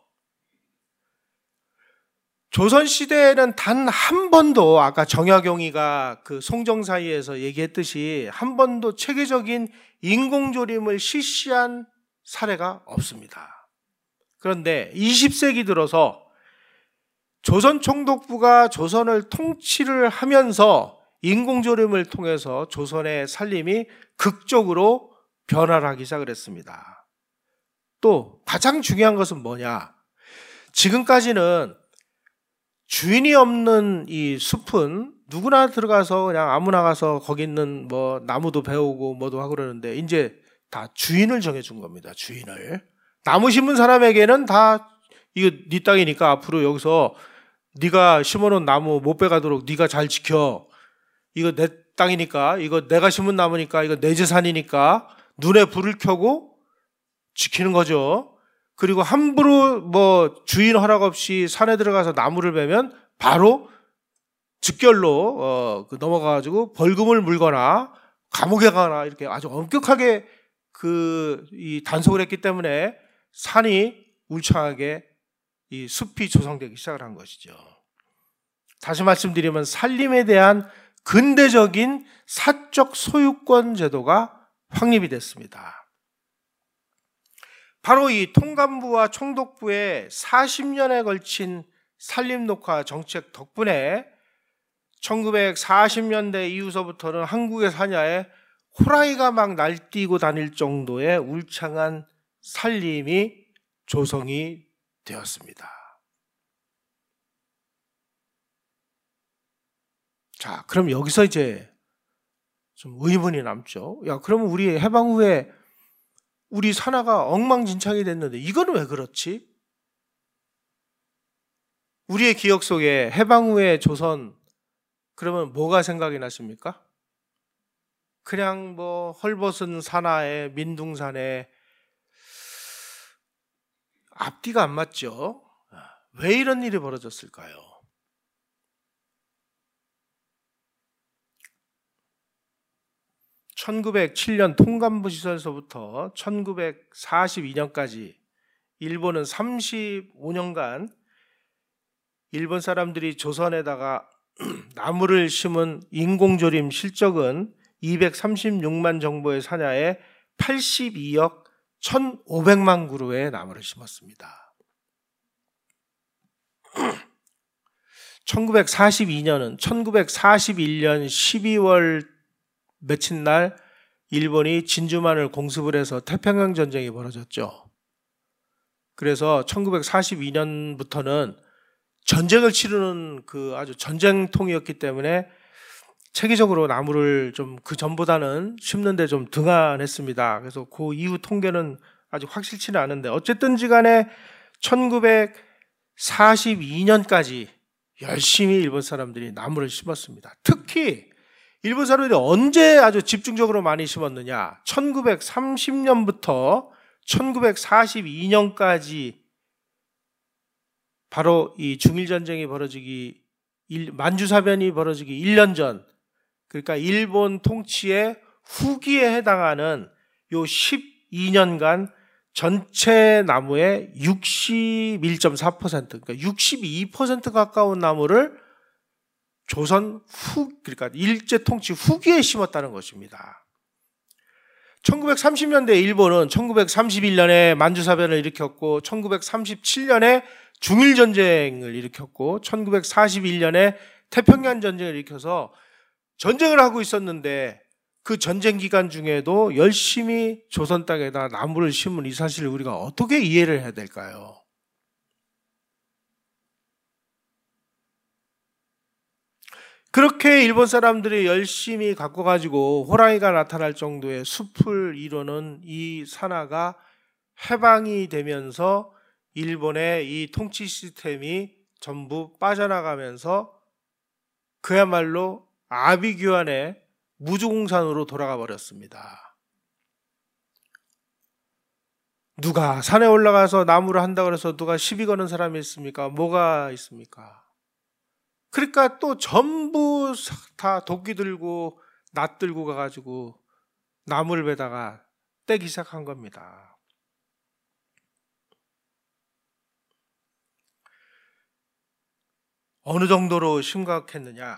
조선시대에는 단 한 번도 아까 정약용이가 그 송정사이에서 얘기했듯이 한 번도 체계적인 인공조림을 실시한 사례가 없습니다. 그런데 20세기 들어서 조선 총독부가 조선을 통치를 하면서 인공조림을 통해서 조선의 살림이 극적으로 변화를 하기 시작을 했습니다. 또 가장 중요한 것은 뭐냐? 지금까지는 주인이 없는 이 숲은 누구나 들어가서 그냥 아무나 가서 거기 있는 뭐 나무도 베우고 뭐도 하고 그러는데 이제 다 주인을 정해준 겁니다. 주인을. 나무 심은 사람에게는 다 이거 네 땅이니까 앞으로 여기서 네가 심어놓은 나무 못 베가도록 네가 잘 지켜. 이거 내 땅이니까, 이거 내가 심은 나무니까, 이거 내 재산이니까 눈에 불을 켜고 지키는 거죠. 그리고 함부로 뭐 주인 허락 없이 산에 들어가서 나무를 베면 바로 즉결로 넘어가가지고 벌금을 물거나 감옥에 가거나 이렇게 아주 엄격하게 이 단속을 했기 때문에 산이 울창하게 이 숲이 조성되기 시작을 한 것이죠. 다시 말씀드리면 산림에 대한 근대적인 사적 소유권 제도가 확립이 됐습니다. 바로 이 통감부와 총독부의 40년에 걸친 산림 녹화 정책 덕분에 1940년대 이후서부터는 한국의 산야에 호랑이가 막 날뛰고 다닐 정도의 울창한 산림이 조성이 되었습니다. 자, 그럼 여기서 이제 좀 의문이 남죠. 그러면 우리 해방 후에 우리 산하가 엉망진창이 됐는데 이거는 왜 그렇지? 우리의 기억 속에 해방 후에 조선 그러면 뭐가 생각이 나십니까? 그냥 뭐 헐벗은 산하에 민둥산에 앞뒤가 안 맞죠? 왜 이런 일이 벌어졌을까요? (1907년) 통감부 시설서부터 1942년까지 일본은 35년간 일본 사람들이 조선에다가 나무를 심은 인공조림 실적은 236만 정보의 산야에 82억 1,500만 그루의 나무를 심었습니다. 1942년은 1941년 12월 며칠 날 일본이 진주만을 공습을 해서 태평양 전쟁이 벌어졌죠. 그래서 1942년부터는 전쟁을 치르는 그 아주 전쟁통이었기 때문에 체계적으로 나무를 좀 그 전보다는 심는데 좀 등한했습니다. 그래서 그 이후 통계는 아직 확실치는 않은데 어쨌든지 간에 1942년까지 열심히 일본 사람들이 나무를 심었습니다. 특히 일본 사람들이 언제 아주 집중적으로 많이 심었느냐? 1930년부터 1942년까지 바로 이 중일전쟁이 벌어지기 만주사변이 벌어지기 1년 전, 그러니까 일본 통치의 후기에 해당하는 요 12년간 전체 나무의 61.4%, 그러니까 62% 가까운 나무를 조선 그러니까 일제 통치 후기에 심었다는 것입니다. 1930년대 일본은 1931년에 만주사변을 일으켰고 1937년에 중일전쟁을 일으켰고 1941년에 태평양 전쟁을 일으켜서 전쟁을 하고 있었는데 그 전쟁 기간 중에도 열심히 조선 땅에다 나무를 심은 이 사실을 우리가 어떻게 이해를 해야 될까요? 그렇게 일본 사람들이 열심히 갖고 가지고 호랑이가 나타날 정도의 숲을 이루는 이 산하가 해방이 되면서 일본의 이 통치 시스템이 전부 빠져나가면서 그야말로 아비규환의 무주공산으로 돌아가 버렸습니다. 누가 산에 올라가서 나무를 한다고 해서 누가 시비 거는 사람이 있습니까? 뭐가 있습니까? 그러니까 또 전부 다 도끼 들고 낫 들고 가가지고 나무를 베다가 떼기 시작한 겁니다. 어느 정도로 심각했느냐?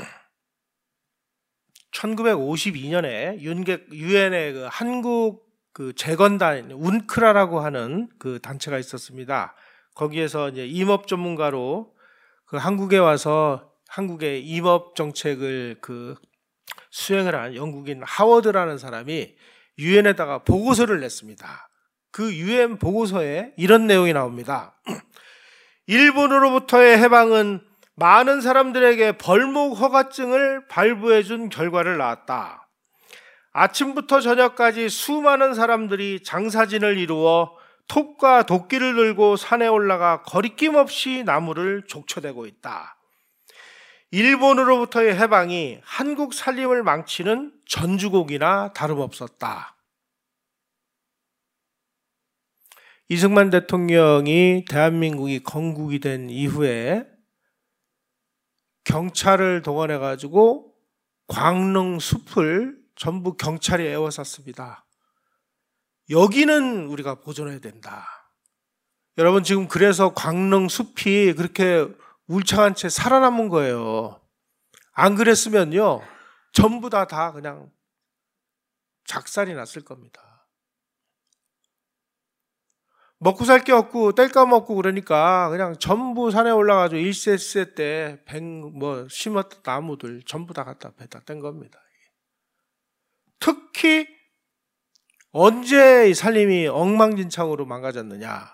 1952년에 유엔의 그 한국 그 재건단 운크라라고 하는 그 단체가 있었습니다. 거기에서 이제 임업 전문가로 그 한국에 와서 한국의 임업 정책을 그 수행을 한 영국인 하워드라는 사람이 유엔에다가 보고서를 냈습니다. 그 유엔 보고서에 이런 내용이 나옵니다. 일본으로부터의 해방은 많은 사람들에게 벌목 허가증을 발부해 준 결과를 낳았다. 아침부터 저녁까지 수많은 사람들이 장사진을 이루어 톱과 도끼를 들고 산에 올라가 거리낌 없이 나무를 족쳐대고 있다. 일본으로부터의 해방이 한국 살림을 망치는 전주곡이나 다름없었다. 이승만 대통령이 대한민국이 건국이 된 이후에 경찰을 동원해가지고 광릉 숲을 전부 경찰이 에워쌌습니다. 여기는 우리가 보존해야 된다. 여러분 지금 그래서 광릉 숲이 그렇게 울창한 채 살아남은 거예요. 안 그랬으면요 전부 다 그냥 작살이 났을 겁니다. 먹고 살 게 없고 뗄까 먹고 그러니까 그냥 전부 산에 올라가지고 1세 때 심었던 나무들 전부 다 갖다 배다 뗀 겁니다. 특히 언제 이 살림이 엉망진창으로 망가졌느냐?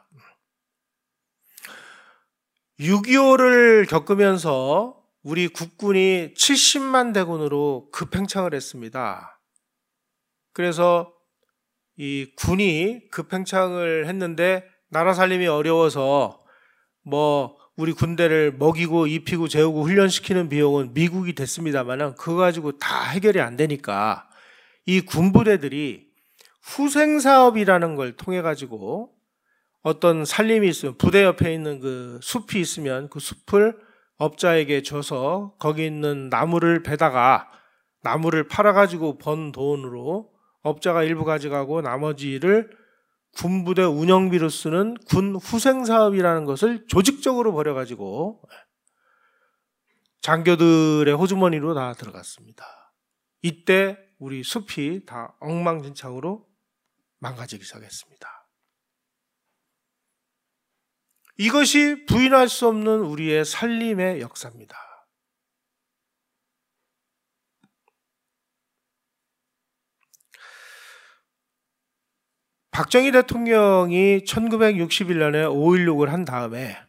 6.25를 겪으면서 우리 국군이 70만 대군으로 급행창을 했습니다. 그래서 이 군이 급행창을 했는데 나라 살림이 어려워서 우리 군대를 먹이고 입히고 재우고 훈련시키는 비용은 미국이 됐습니다만 그거 가지고 다 해결이 안 되니까 이 군부대들이 후생사업이라는 걸 통해 가지고 어떤 살림이 있으면 부대 옆에 있는 그 숲이 있으면 그 숲을 업자에게 줘서 거기 있는 나무를 베다가 나무를 팔아가지고 번 돈으로 업자가 일부 가져가고 나머지를 군부대 운영비로 쓰는 군 후생사업이라는 것을 조직적으로 벌여가지고 장교들의 호주머니로 다 들어갔습니다. 이때 우리 숲이 다 엉망진창으로 망가지기 시작했습니다. 이것이 부인할 수 없는 우리의 살림의 역사입니다. 박정희 대통령이 1961년에 5.16을 한 다음에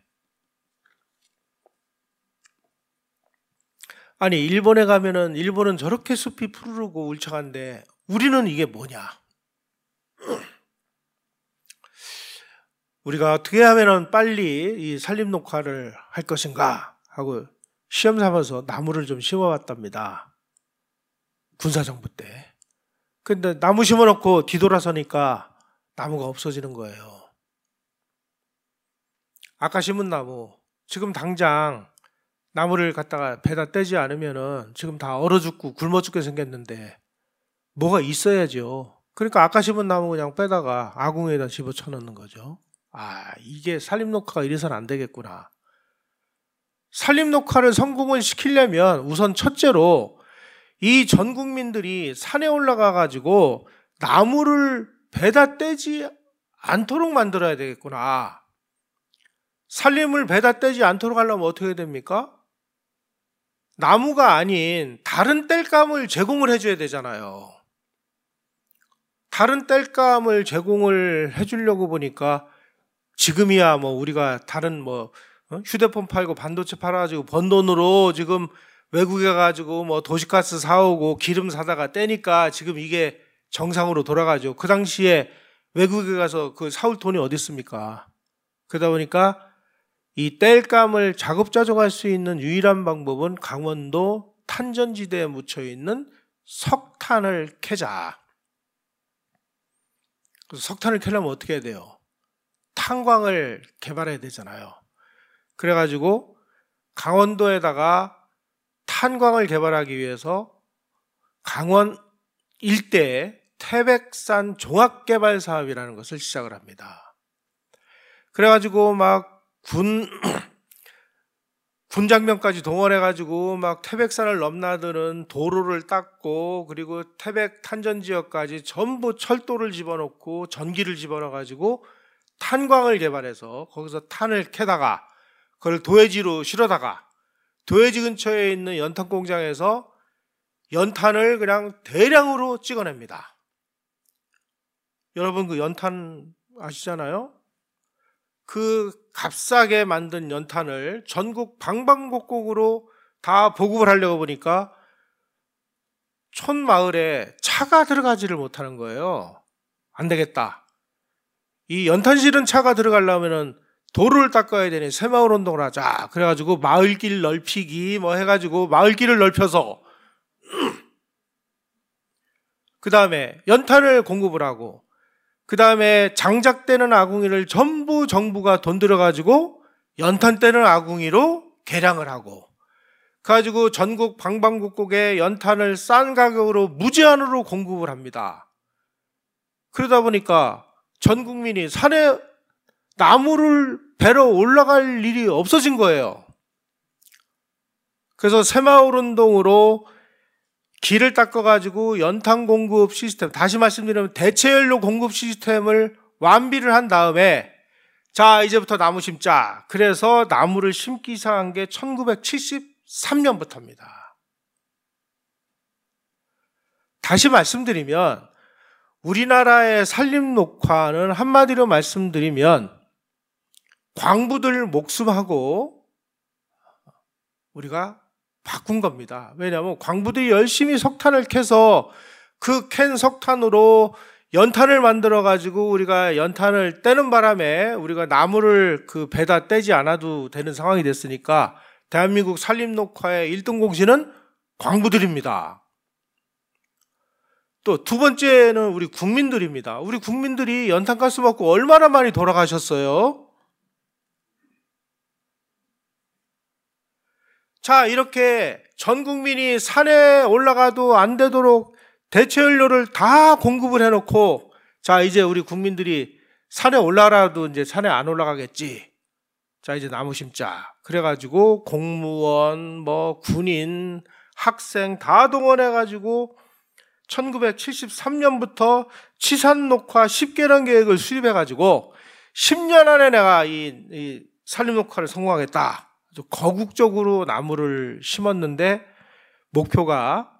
아니 일본에 가면은 일본은 저렇게 숲이 푸르르고 울창한데 우리는 이게 뭐냐? 우리가 어떻게 하면은 빨리 이 산림 녹화를 할 것인가 하고 시험 삼아서 나무를 좀 심어봤답니다. 군사정부 때. 근데 나무 심어놓고 뒤돌아서니까 나무가 없어지는 거예요. 아까 심은 나무 지금 당장 나무를 갖다가 배다 떼지 않으면은 지금 다 얼어 죽고 굶어 죽게 생겼는데 뭐가 있어야죠. 그러니까 아까 심은 나무 그냥 빼다가 아궁이에다 집어쳐 넣는 거죠. 이게 산림 녹화가 이래서는 안 되겠구나. 산림 녹화를 성공을 시키려면 우선 첫째로 이 전 국민들이 산에 올라가 가지고 나무를 배다 떼지 않도록 만들어야 되겠구나. 산림을 배다 떼지 않도록 하려면 어떻게 됩니까? 나무가 아닌 다른 땔감을 제공을 해줘야 되잖아요. 다른 땔감을 제공을 해주려고 보니까 지금이야 뭐 우리가 다른 뭐 휴대폰 팔고 반도체 팔아가지고 번 돈으로 지금 외국에 가가지고 뭐 도시가스 사오고 기름 사다가 떼니까 지금 이게 정상으로 돌아가죠. 그 당시에 외국에 가서 그 사올 돈이 어디 있습니까? 그러다 보니까 이 땔감을 자급자족할 수 있는 유일한 방법은 강원도 탄전지대에 묻혀 있는 석탄을 캐자. 그래서 석탄을 캐려면 어떻게 해야 돼요? 탄광을 개발해야 되잖아요. 그래가지고 강원도에다가 탄광을 개발하기 위해서 강원 일대에 태백산 종합개발사업이라는 것을 시작을 합니다. 그래가지고 막 군장병까지 동원해가지고 막 태백산을 넘나드는 도로를 닦고, 그리고 태백 탄전지역까지 전부 철도를 집어넣고 전기를 집어넣어가지고 탄광을 개발해서 거기서 탄을 캐다가 그걸 도해지로 실어다가 도해지 근처에 있는 연탄 공장에서 연탄을 그냥 대량으로 찍어냅니다. 여러분 그 연탄 아시잖아요? 그 값싸게 만든 연탄을 전국 방방곡곡으로 다 보급을 하려고 보니까 촌마을에 차가 들어가지를 못하는 거예요. 안 되겠다. 이 연탄 실은 차가 들어가려면은 도로를 닦아야 되니 새마을 운동을 하자. 그래가지고 마을길 넓히기 뭐 해가지고 마을길을 넓혀서 그 다음에 연탄을 공급을 하고, 그 다음에 장작되는 아궁이를 전부 정부가 돈 들여가지고 연탄 떼는 아궁이로 개량을 하고, 그래가지고 전국 방방곡곡에 연탄을 싼 가격으로 무제한으로 공급을 합니다. 그러다 보니까 전 국민이 산에 나무를 베러 올라갈 일이 없어진 거예요. 그래서 새마을 운동으로 길을 닦아가지고 연탄 공급 시스템, 다시 말씀드리면 대체연료 공급 시스템을 완비를 한 다음에 자 이제부터 나무 심자. 그래서 나무를 심기 시작한 게 1973년부터입니다. 다시 말씀드리면 우리나라의 산림녹화는 한마디로 말씀드리면 광부들 목숨하고 우리가 바꾼 겁니다. 왜냐하면 광부들이 열심히 석탄을 캐서 그 캔 석탄으로 연탄을 만들어 가지고 우리가 연탄을 떼는 바람에 우리가 나무를 그 배다 떼지 않아도 되는 상황이 됐으니까 대한민국 산림녹화의 1등 공신은 광부들입니다. 또 두 번째는 우리 국민들입니다. 우리 국민들이 연탄가스 먹고 얼마나 많이 돌아가셨어요? 자, 이렇게 전 국민이 산에 올라가도 안 되도록 대체연료를 다 공급을 해놓고, 자, 이제 우리 국민들이 산에 올라가도 이제 산에 안 올라가겠지. 자, 이제 나무 심자. 그래가지고 공무원, 뭐 군인, 학생 다 동원해가지고 1973년부터 치산녹화 10개년 계획을 수립해가지고 10년 안에 내가 이 산림녹화를 성공하겠다. 거국적으로 나무를 심었는데 목표가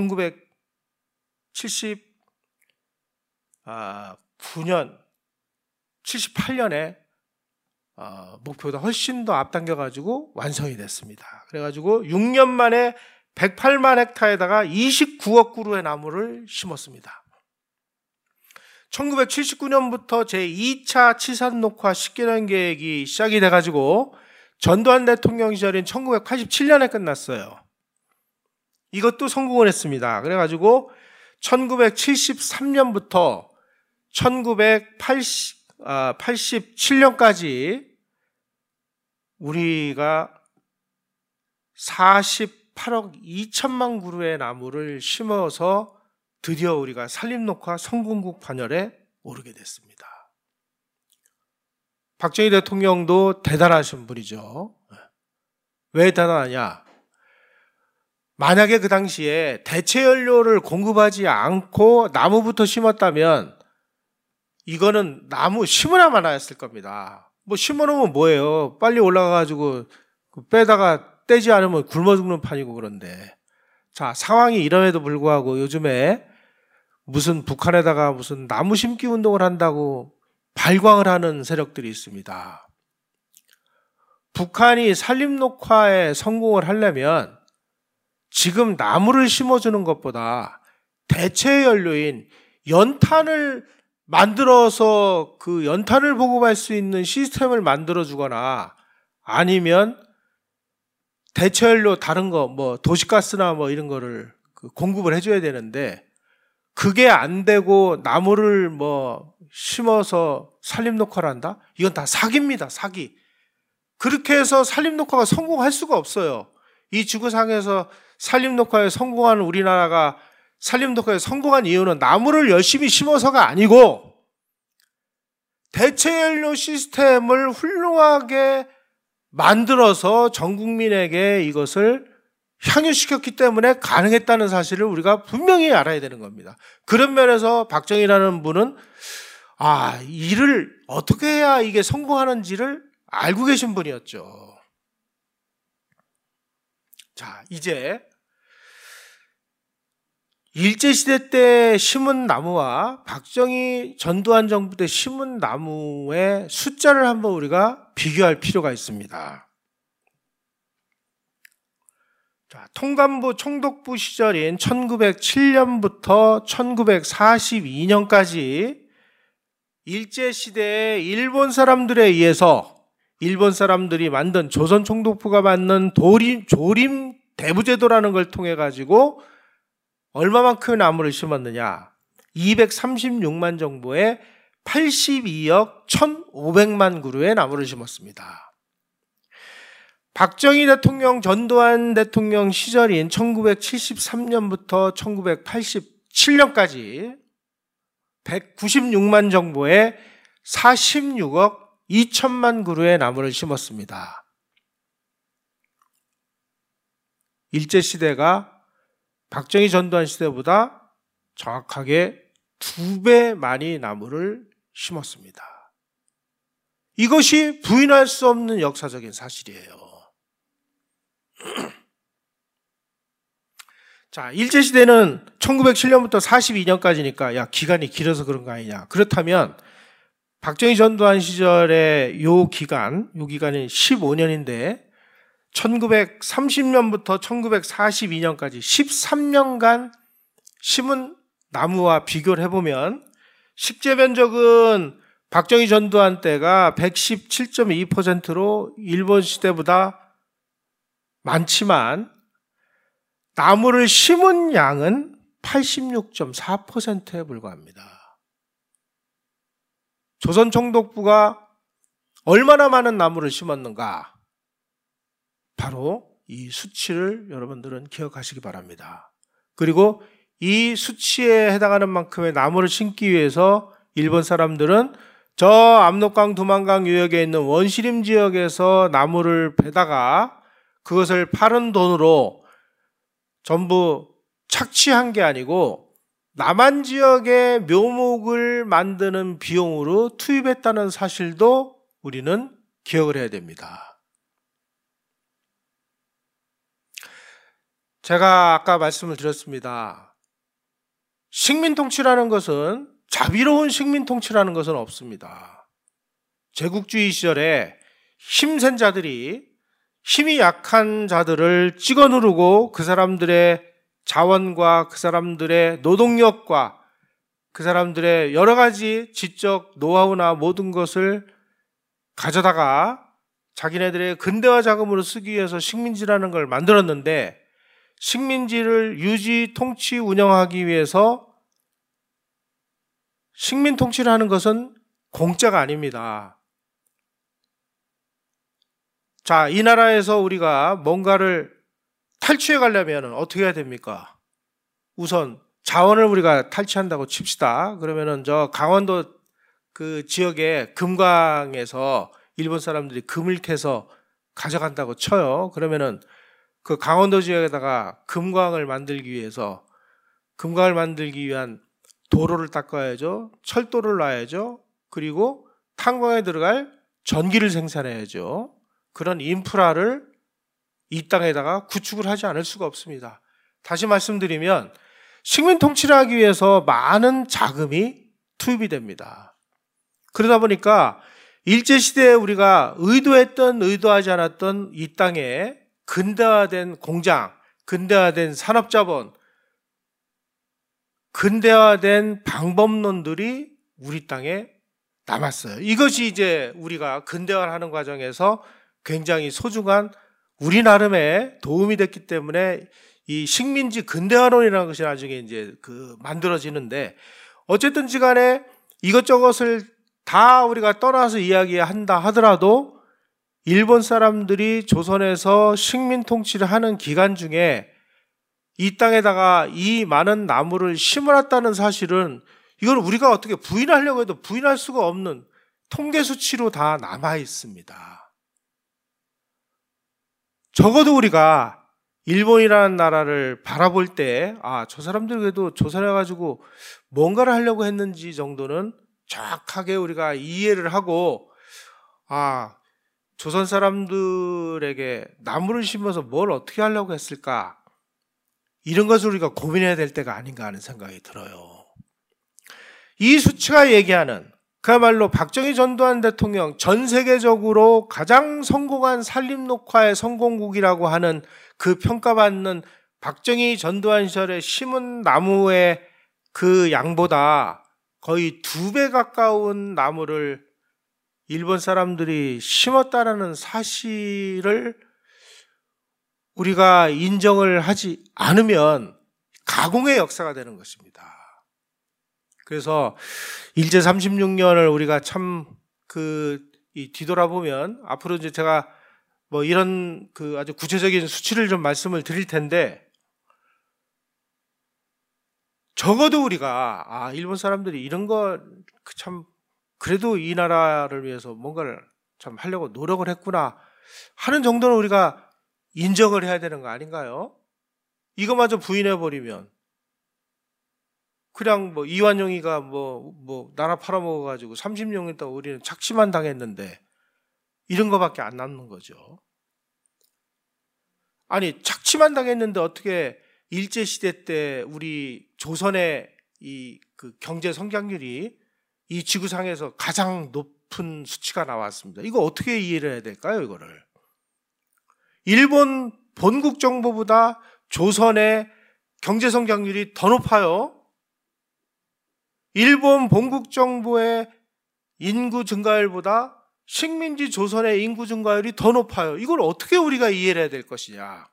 1979년, 78년에 목표보다 훨씬 더 앞당겨가지고 완성이 됐습니다. 그래가지고 6년 만에 108만 헥타에다가 29억 그루의 나무를 심었습니다. 1979년부터 제2차 치산녹화 10개년 계획이 시작이 돼가지고 전두환 대통령 시절인 1987년에 끝났어요. 이것도 성공을 했습니다. 그래가지고 1973년부터 1987년까지 우리가 48억 2천만 그루의 나무를 심어서 드디어 우리가 산림녹화 성공국 반열에 오르게 됐습니다. 박정희 대통령도 대단하신 분이죠. 왜 대단하냐? 만약에 그 당시에 대체연료를 공급하지 않고 나무부터 심었다면 이거는 나무 심으나 마나였을 겁니다. 뭐 심어놓으면 뭐예요? 빨리 올라가가지고 빼다가 떼지 않으면 굶어 죽는 판이고 그런데. 자, 상황이 이럼에도 불구하고 요즘에 무슨 북한에다가 무슨 나무 심기 운동을 한다고 발광을 하는 세력들이 있습니다. 북한이 산림 녹화에 성공을 하려면 지금 나무를 심어주는 것보다 대체 연료인 연탄을 만들어서 그 연탄을 보급할 수 있는 시스템을 만들어주거나 아니면 대체 연료 다른 거 뭐 도시가스나 뭐 이런 거를 공급을 해줘야 되는데 그게 안 되고 나무를 뭐 심어서 산림 녹화를 한다? 이건 다 사기입니다. 사기. 그렇게 해서 산림 녹화가 성공할 수가 없어요. 이 지구상에서 산림 녹화에 성공한 우리나라가 산림 녹화에 성공한 이유는 나무를 열심히 심어서가 아니고 대체 연료 시스템을 훌륭하게 만들어서 전 국민에게 이것을 향유시켰기 때문에 가능했다는 사실을 우리가 분명히 알아야 되는 겁니다. 그런 면에서 박정희라는 분은 일을 어떻게 해야 이게 성공하는지를 알고 계신 분이었죠. 자, 이제 일제시대 때 심은 나무와 박정희 전두환 정부 때 심은 나무의 숫자를 한번 우리가 비교할 필요가 있습니다. 자, 통감부 총독부 시절인 1907년부터 1942년까지 일제시대에 일본 사람들에 의해서 일본 사람들이 만든 조선 총독부가 만든 조림 대부제도라는 걸 통해 가지고 얼마만큼의 나무를 심었느냐? 236만 정도의 82억 1,500만 그루의 나무를 심었습니다. 박정희 대통령, 전두환 대통령 시절인 1973년부터 1987년까지 196만 정도의 46억 2천만 그루의 나무를 심었습니다. 일제시대가 박정희 전두환 시대보다 정확하게 2배 많이 나무를 심었습니다. 이것이 부인할 수 없는 역사적인 사실이에요. 자, 일제시대는 1907년부터 42년까지니까 기간이 길어서 그런 거 아니냐. 그렇다면 박정희 전두환 시절의 요 기간이 15년인데 1930년부터 1942년까지 13년간 심은 나무와 비교를 해보면 식재 면적은 박정희 전두환 때가 117.2%로 일본 시대보다 많지만 나무를 심은 양은 86.4%에 불과합니다. 조선 총독부가 얼마나 많은 나무를 심었는가? 바로 이 수치를 여러분들은 기억하시기 바랍니다. 그리고 이 수치에 해당하는 만큼의 나무를 심기 위해서 일본 사람들은 저 압록강 두만강 유역에 있는 원시림 지역에서 나무를 베다가 그것을 파는 돈으로 전부 착취한 게 아니고 남한 지역의 묘목을 만드는 비용으로 투입했다는 사실도 우리는 기억을 해야 됩니다. 제가 아까 말씀을 드렸습니다. 식민통치라는 것은 자비로운 식민통치라는 것은 없습니다. 제국주의 시절에 힘센 자들이 힘이 약한 자들을 찍어 누르고 그 사람들의 자원과 그 사람들의 노동력과 그 사람들의 여러 가지 지적 노하우나 모든 것을 가져다가 자기네들의 근대화 자금으로 쓰기 위해서 식민지라는 걸 만들었는데 식민지를 유지, 통치, 운영하기 위해서 식민 통치를 하는 것은 공짜가 아닙니다. 자, 이 나라에서 우리가 뭔가를 탈취해 가려면 어떻게 해야 됩니까? 우선 자원을 우리가 탈취한다고 칩시다. 그러면은 저 강원도 그 지역의 금광에서 일본 사람들이 금을 캐서 가져간다고 쳐요. 그러면은 그 강원도 지역에다가 금광을 만들기 위한 도로를 닦아야죠. 철도를 놔야죠. 그리고 탄광에 들어갈 전기를 생산해야죠. 그런 인프라를 이 땅에다가 구축을 하지 않을 수가 없습니다. 다시 말씀드리면 식민 통치를 하기 위해서 많은 자금이 투입이 됩니다. 그러다 보니까 일제시대에 우리가 의도했던 의도하지 않았던 이 땅에 근대화된 공장, 근대화된 산업자본, 근대화된 방법론들이 우리 땅에 남았어요. 이것이 이제 우리가 근대화를 하는 과정에서 굉장히 소중한 우리 나름의 도움이 됐기 때문에 이 식민지 근대화론이라는 것이 나중에 이제 만들어지는데, 어쨌든지 간에 이것저것을 다 우리가 떠나서 이야기한다 하더라도 일본 사람들이 조선에서 식민 통치를 하는 기간 중에 이 땅에다가 이 많은 나무를 심어놨다는 사실은 이걸 우리가 어떻게 부인하려고 해도 부인할 수가 없는 통계 수치로 다 남아 있습니다. 적어도 우리가 일본이라는 나라를 바라볼 때, 저 사람들 그래도 조선해가지고 뭔가를 하려고 했는지 정도는 정확하게 우리가 이해를 하고, 조선 사람들에게 나무를 심어서 뭘 어떻게 하려고 했을까? 이런 것을 우리가 고민해야 될 때가 아닌가 하는 생각이 들어요. 이 수치가 얘기하는 그야말로 박정희 전두환 대통령 전 세계적으로 가장 성공한 산림녹화의 성공국이라고 하는 그 평가받는 박정희 전두환 시절에 심은 나무의 그 양보다 거의 2배 가까운 나무를 일본 사람들이 심었다라는 사실을 우리가 인정을 하지 않으면 가공의 역사가 되는 것입니다. 그래서 일제 36년을 우리가 참 뒤돌아보면 앞으로 이제 제가 이런 아주 구체적인 수치를 좀 말씀을 드릴 텐데, 적어도 우리가 일본 사람들이 이런 거 참 그래도 이 나라를 위해서 뭔가를 참 하려고 노력을 했구나 하는 정도는 우리가 인정을 해야 되는 거 아닌가요? 이거마저 부인해버리면 그냥 이완용이가 나라 팔아먹어가지고 30년 있다가 우리는 착취만 당했는데 이런 거밖에 안 남는 거죠. 아니, 착취만 당했는데 어떻게 일제시대 때 우리 조선의 이 경제 성장률이 이 지구상에서 가장 높은 수치가 나왔습니다. 이거 어떻게 이해를 해야 될까요, 이거를? 일본 본국 정부보다 조선의 경제 성장률이 더 높아요. 일본 본국 정부의 인구 증가율보다 식민지 조선의 인구 증가율이 더 높아요. 이걸 어떻게 우리가 이해를 해야 될 것이냐.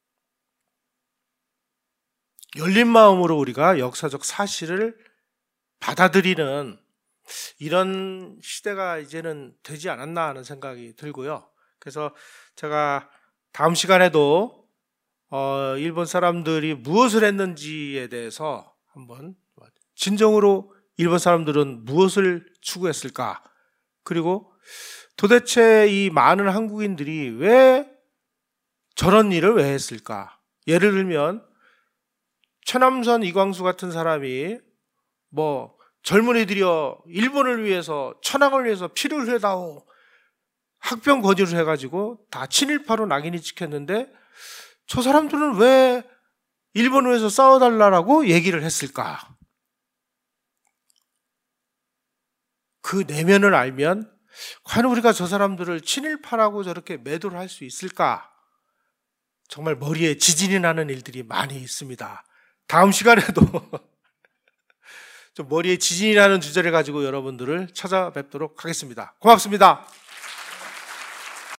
열린 마음으로 우리가 역사적 사실을 받아들이는 이런 시대가 이제는 되지 않았나 하는 생각이 들고요. 그래서 제가 다음 시간에도 일본 사람들이 무엇을 했는지에 대해서 한번 진정으로 일본 사람들은 무엇을 추구했을까? 그리고 도대체 이 많은 한국인들이 왜 저런 일을 왜 했을까? 예를 들면 최남선, 이광수 같은 사람이 젊은이들이여 일본을 위해서, 천황을 위해서 피를 흘려다오, 학병 거지를 해가지고 다 친일파로 낙인이 찍혔는데 저 사람들은 왜 일본을 위해서 싸워달라고 얘기를 했을까? 그 내면을 알면 과연 우리가 저 사람들을 친일파라고 저렇게 매도를 할 수 있을까? 정말 머리에 지진이 나는 일들이 많이 있습니다. 다음 시간에도 좀 머리에 지진이 나는 주제를 가지고 여러분들을 찾아뵙도록 하겠습니다. 고맙습니다.